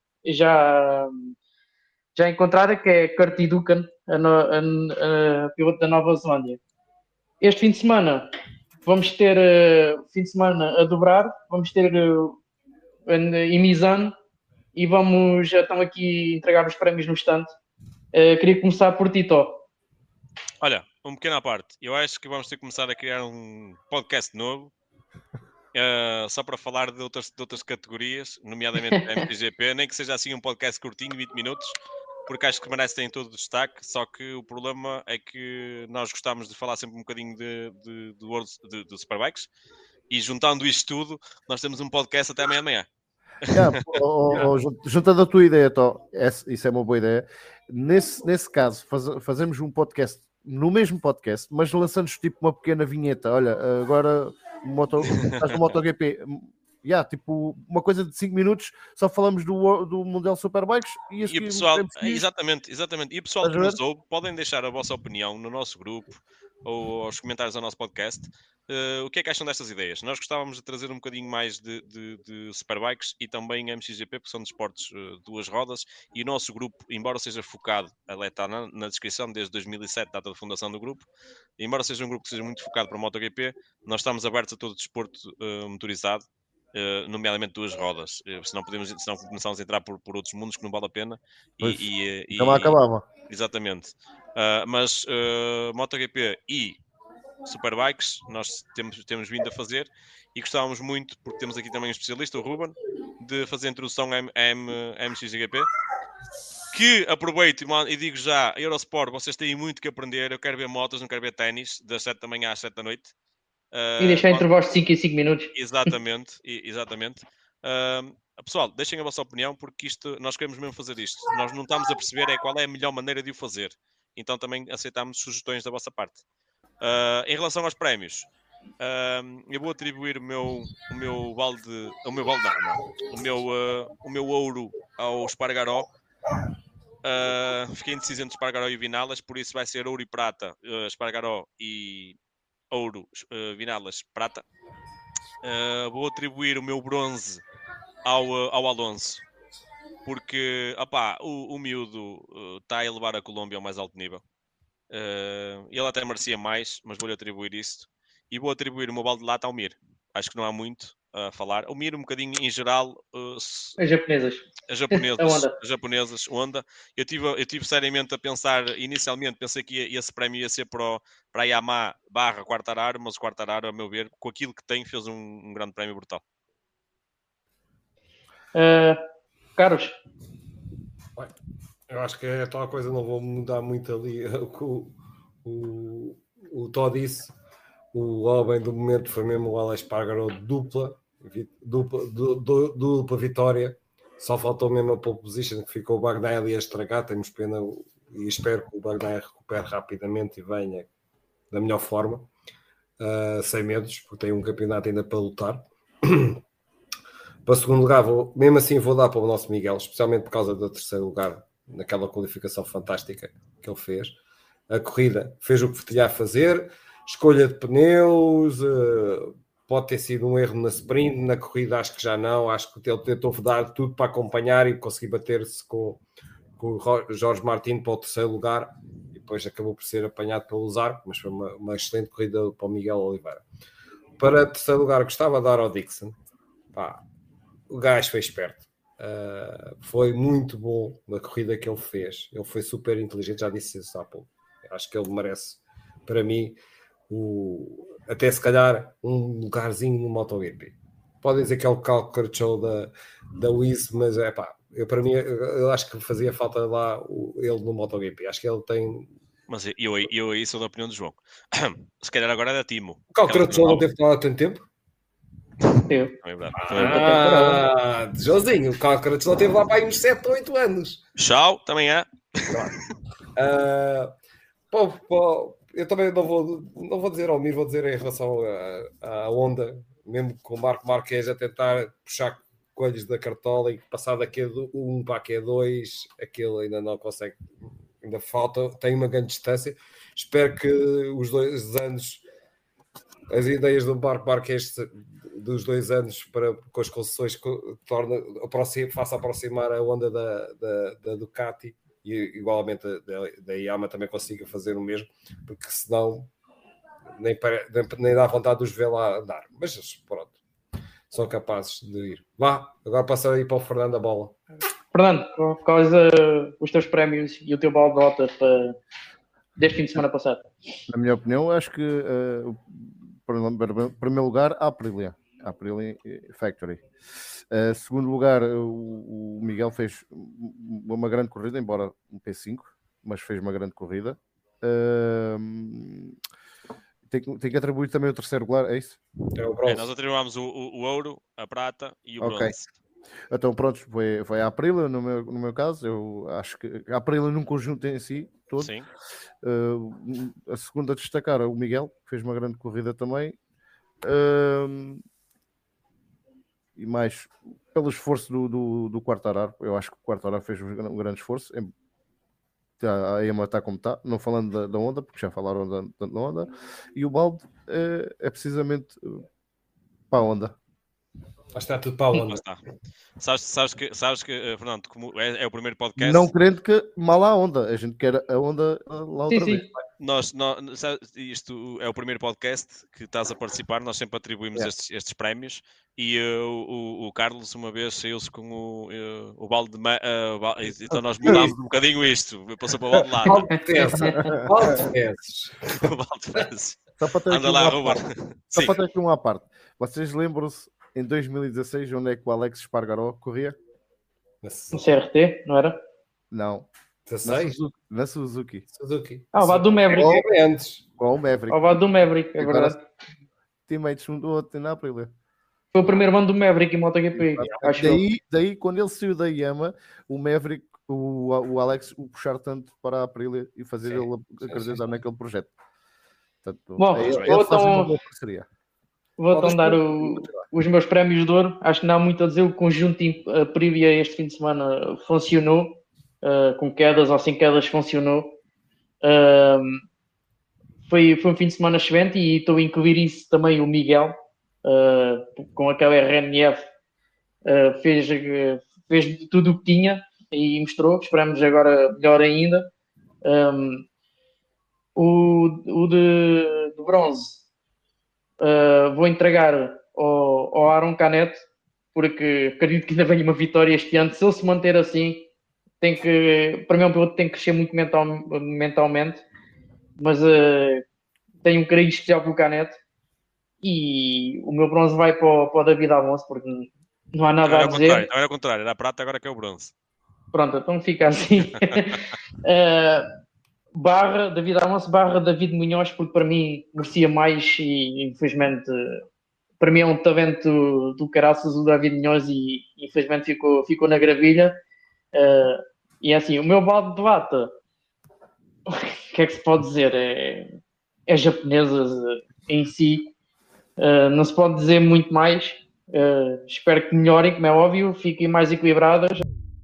encontrada, que é Curti Dukan, a piloto da Nova Zelândia. Este fim de semana vamos ter fim de semana a dobrar, vamos ter em Misano, e vamos então aqui entregar os prémios no estante. Queria começar por Tito. Olha, um pequeno à parte. Eu acho que vamos ter que começar a criar um podcast novo só para falar de outras categorias, nomeadamente a MXGP, nem que seja assim um podcast curtinho, 20 minutos, porque acho que merecem todo o destaque, só que o problema é que nós gostamos de falar sempre um bocadinho do Superbikes, e juntando isto tudo, nós temos um podcast até amanhã. Juntando a tua ideia, isso é uma boa ideia. Nesse caso, fazemos um podcast no mesmo podcast, mas lançando tipo uma pequena vinheta. Olha, agora estás no MotoGP. Tipo uma coisa de 5 minutos, só falamos do Mundial Superbikes e o pessoal, exatamente. E o pessoal que nos ouve, podem deixar a vossa opinião no nosso grupo ou aos comentários ao nosso podcast. O que é que acham destas ideias? Nós gostávamos de trazer um bocadinho mais de Superbikes e também MXGP, porque são desportos duas rodas, e o nosso grupo, embora seja focado, ela está na descrição desde 2007, data de fundação do grupo, embora seja um grupo que seja muito focado para o MotoGP, nós estamos abertos a todo o desporto motorizado, nomeadamente duas rodas, senão começamos a entrar por outros mundos que não vale a pena. Então acabava. Exatamente. Mas MotoGP e Superbikes nós temos vindo a fazer e gostávamos muito, porque temos aqui também um especialista, o Ruben, de fazer a introdução a MXGP, que aproveito e digo já, Eurosport, vocês têm muito que aprender. Eu quero ver motos, não quero ver ténis, das 7 da manhã às 7 da noite. E deixar entre vós 5 e 5 minutos. Exatamente. Pessoal, deixem a vossa opinião, porque nós queremos mesmo fazer isto. Nós não estamos a perceber qual é a melhor maneira de o fazer. Então também aceitamos sugestões da vossa parte. Em relação aos prémios, eu vou atribuir o meu ouro ao Espargaró. Fiquei indeciso entre Espargaró e Vinales, por isso vai ser ouro e prata, Espargaró e ouro, Vinales, prata. Vou atribuir o meu bronze ao Alonso, porque o miúdo está a elevar a Colômbia ao mais alto nível. Ele até merecia mais, mas vou-lhe atribuir isso. E vou atribuir o meu balde de lata ao Mir. Acho que não há muito a falar. O Mir um bocadinho em geral. As japonesas, Honda. Eu tive seriamente a pensar, inicialmente, pensei que esse prémio ia ser para a Yamaha / Quartararo, mas o Quartararo, a meu ver, com aquilo que tem, fez um grande prémio brutal. Carlos? Eu acho que é tal coisa, não vou mudar muito ali o Tó disse. O homem do momento foi mesmo o Alex Espargaró, dupla vitória. Só faltou mesmo a pole position, que ficou o Bagnaia ali a estragar. Temos pena e espero que o Bagnaia recupere rapidamente e venha da melhor forma, sem medos, porque tem um campeonato ainda para lutar. Para o segundo lugar, mesmo assim vou dar para o nosso Miguel, especialmente por causa do terceiro lugar, naquela qualificação fantástica que ele fez. A corrida fez o que tinha a fazer, escolha de pneus, pode ter sido um erro na sprint, na corrida acho que já não, acho que ele tentou dar tudo para acompanhar e conseguir bater-se com o Jorge Martin para o terceiro lugar, e depois acabou por ser apanhado pelo Zarco, mas foi uma excelente corrida para o Miguel Oliveira. Para o terceiro lugar, gostava de dar ao Dixon. O gajo foi esperto. Foi muito bom na corrida que ele fez. Ele foi super inteligente, já disse isso há pouco. Acho que ele merece, para mim, até se calhar um lugarzinho no MotoGP. Podem dizer que é o Calcar Show da Wiz, mas para mim, eu acho que fazia falta lá ele no MotoGP. Acho que ele tem. Mas eu aí sou da opinião do João. Se calhar agora é da Timo. O Calcar Show não teve lá há tanto tempo? É verdade. Joãozinho, o Calcar Show teve lá para aí uns 7 ou 8 anos. Tchau, também é. Eu também não vou dizer ao Mir, vou dizer em relação à Honda, mesmo com o Marco Marques a tentar puxar coelhos da cartola e passar da Q1 para a Q2, aquele ainda não consegue, ainda falta, tem uma grande distância. Espero que os 2 anos, as ideias do Marco Marques dos 2 anos com as concessões faça aproximar a Honda da Ducati, e igualmente da Yamaha também consiga fazer o mesmo, porque senão nem dá vontade de os ver lá andar, mas pronto, são capazes de ir. Agora passa aí para o Fernando a bola. Fernando, quais os teus prémios e o teu balde de nota deste fim de semana passado? Na minha opinião, acho que em primeiro lugar, a Aprilia. Aprilia Factory. Segundo lugar, o Miguel fez uma grande corrida, embora um P5, mas fez uma grande corrida. Tem que atribuir também o terceiro lugar, é isso? É o bronze. Nós atribuámos o ouro, a prata e o bronze. Então pronto, foi a Aprilia no meu caso. Eu acho que a Aprilia num conjunto em si todo. Sim. A segunda a destacar é o Miguel, que fez uma grande corrida também. E mais pelo esforço do Quartararo. Eu acho que o Quartararo fez um grande esforço. A EMA está como está, não falando da Honda, porque já falaram da Honda. E o balde é precisamente para a Honda. Está tudo para a Honda. Sabes que Fernando, como é o primeiro podcast. Não querendo que mal a Honda, a gente quer a Honda lá outra vez. Isto é o primeiro podcast que estás a participar, nós sempre atribuímos estes prémios e o Carlos uma vez saiu-se com o balde de então nós mudámos um bocadinho isto, passou para o balde de lata. Balde de fezes. Só para ter Anda lá, Ruben. Só para ter aqui uma parte. Vocês lembram-se em 2016 onde é que o Alex Espargaró corria? No CRT, não era? Não. 16? Na Suzuki. O lado do Maverick. Com o Maverick. O lado do Maverick, é verdade. Teammates um do outro na Aprilia. Foi o primeiro ano do Maverick em MotoGP. Daí, quando ele saiu da Yamaha, o Maverick, o Alex, o puxar tanto para a Aprilia e fazer ele acreditar naquele projeto. Portanto, bom, vou então dar os meus prémios de ouro. Acho que não há muito a dizer. O conjunto Aprilia este fim de semana funcionou. Com quedas ou sem quedas funcionou. Foi um fim de semana excelente e estou a incluir isso também o Miguel, com aquela RNF, fez tudo o que tinha e mostrou. Esperamos agora melhor ainda. O de bronze vou entregar ao Aaron Canet, porque acredito que ainda venha uma vitória este ano. Se ele se manter assim, para mim é um piloto que tem que crescer muito mentalmente, mas tenho um carinho especial pelo Canet e o meu bronze vai para o David Alonso, porque não há nada a dizer. Era o contrário, era a prata, agora que é o bronze. Pronto, então fica assim. Barra David Alonso, barra David Munhoz, porque para mim merecia mais e infelizmente para mim é um talento do caraças o David Munhoz e infelizmente ficou na gravilha. E é assim, o meu balde de lata, o que é que se pode dizer? É japonesas em si, não se pode dizer muito mais. Espero que melhorem, como é óbvio, fiquem mais equilibradas.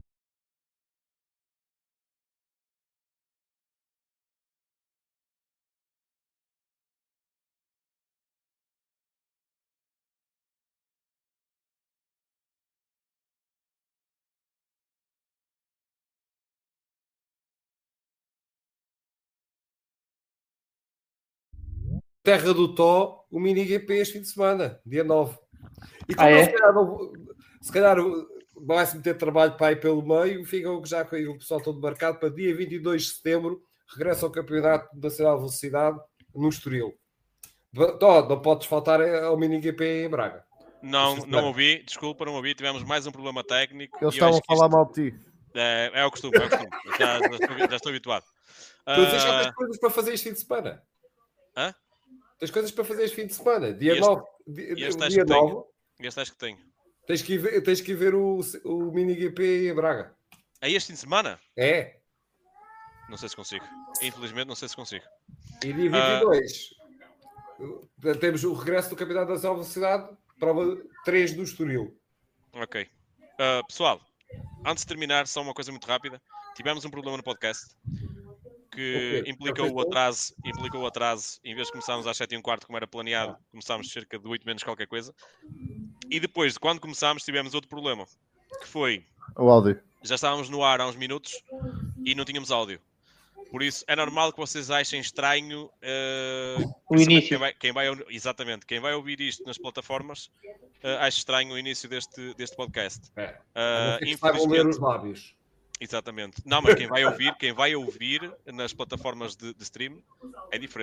Terra do Tó, o mini GP este fim de semana, dia 9. E como se calhar vai-se meter trabalho para ir pelo meio, fica já com o pessoal todo marcado para dia 22 de setembro, regressa ao Campeonato Nacional de Velocidade no Estoril. Tó, não podes faltar ao mini GP em Braga. Não ouvi, desculpa, não ouvi, tivemos mais um problema técnico. Eles estavam a falar mal de ti. É o costume. Já estou habituado. Tu já tens coisas para fazer este fim de semana? Hã? Tens coisas para fazer este fim de semana. Dia 9. Dia 9. Este acho que tenho. Tens que ir ver o mini GP em Braga. É este fim de semana? É. Não sei se consigo. Infelizmente não sei se consigo. E dia 22 temos o regresso do Campeonato Nacional de Velocidade, prova 3 do Estoril. Ok. Pessoal, antes de terminar, só uma coisa muito rápida. Tivemos um problema no podcast que implicou o atraso. Em vez de começarmos às 7h15, como era planeado, começámos cerca de 8 menos qualquer coisa. E depois de quando começámos, tivemos outro problema, que foi o áudio. Já estávamos no ar há uns minutos e não tínhamos áudio. Por isso, é normal que vocês achem estranho o início. Quem vai ouvir isto nas plataformas, acha estranho o início deste podcast. Infelizmente, ler os lábios. Exatamente. Não, mas quem vai ouvir nas plataformas de stream é diferente.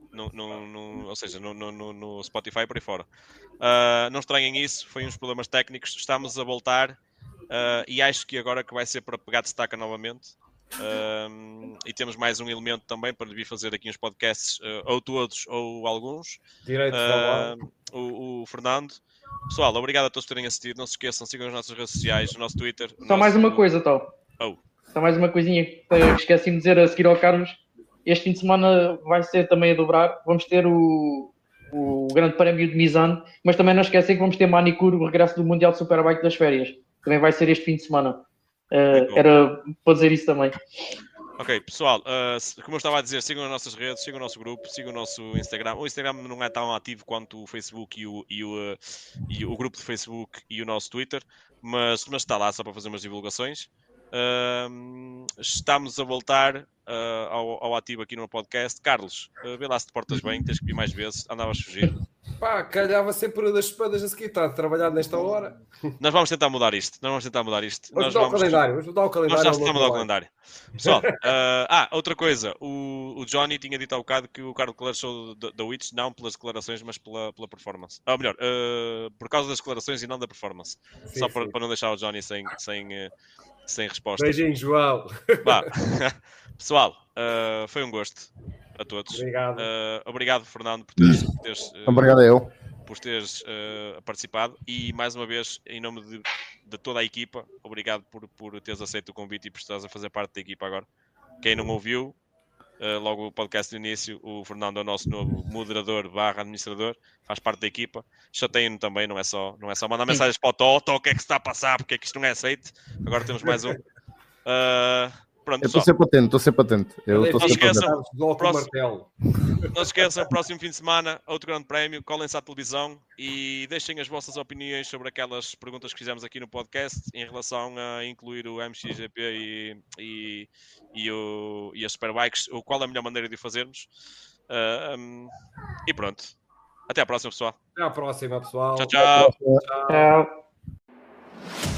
ou seja, no Spotify por aí fora. Não estranhem isso, foi uns problemas técnicos. Estamos a voltar e acho que agora que vai ser para pegar de estaca novamente. E temos mais um elemento também para vir fazer aqui uns podcasts, ou todos ou alguns. Direitos da bola. O Fernando. Pessoal, obrigado a todos por terem assistido. Não se esqueçam, sigam as nossas redes sociais, o nosso Twitter. Só mais uma coisa, Tó. Só mais uma coisinha que esqueci-me de dizer a seguir ao Carlos. Este fim de semana vai ser também a dobrar. Vamos ter o Grande Prémio de Misano, mas também não esquecem que vamos ter Manicure, o regresso do Mundial de Superbike das férias. Também vai ser este fim de semana. Era para dizer isso também. Ok, pessoal, como eu estava a dizer, sigam as nossas redes, sigam o nosso grupo, sigam o nosso Instagram. O Instagram não é tão ativo quanto o Facebook e o grupo de Facebook e o nosso Twitter, mas está lá só para fazer umas divulgações. Estamos a voltar ao ativo aqui no podcast. Carlos, vê lá se te portas bem, tens que vir mais vezes, andavas a fugir. Pá, calhava sempre das espadas a seguir, está a trabalhar nesta hora. Nós vamos tentar mudar isto. Vamos mudar o calendário. Vamos mudar o calendário. Nós já estamos a mudar o calendário. Pessoal, outra coisa. O Johnny tinha dito há bocado que o Carlos declarou da Witch, não pelas declarações, mas pela performance. Ou melhor, por causa das declarações e não da performance. Sim, só sim. para não deixar o Johnny sem resposta. Beijinho, João. Pessoal, foi um gosto a todos. Obrigado. Obrigado, Fernando, por teres Obrigado eu. por teres participado e mais uma vez, em nome de toda a equipa, obrigado por teres aceito o convite e por estares a fazer parte da equipa agora. Quem não ouviu, logo o podcast do início, o Fernando é o nosso novo moderador / administrador, faz parte da equipa. Chateiem-no também, não é só mandar mensagens para o Tó, o que é que se está a passar, porque é que isto não é aceito. Agora temos mais um. Pronto, eu estou sempre atento. Não se esqueçam, próximo fim de semana, outro grande prémio, colhem-se à televisão e deixem as vossas opiniões sobre aquelas perguntas que fizemos aqui no podcast em relação a incluir o MXGP e as Superbikes, qual é a melhor maneira de o fazermos. E pronto. Até à próxima, pessoal. Até à próxima, pessoal. Tchau. Tchau.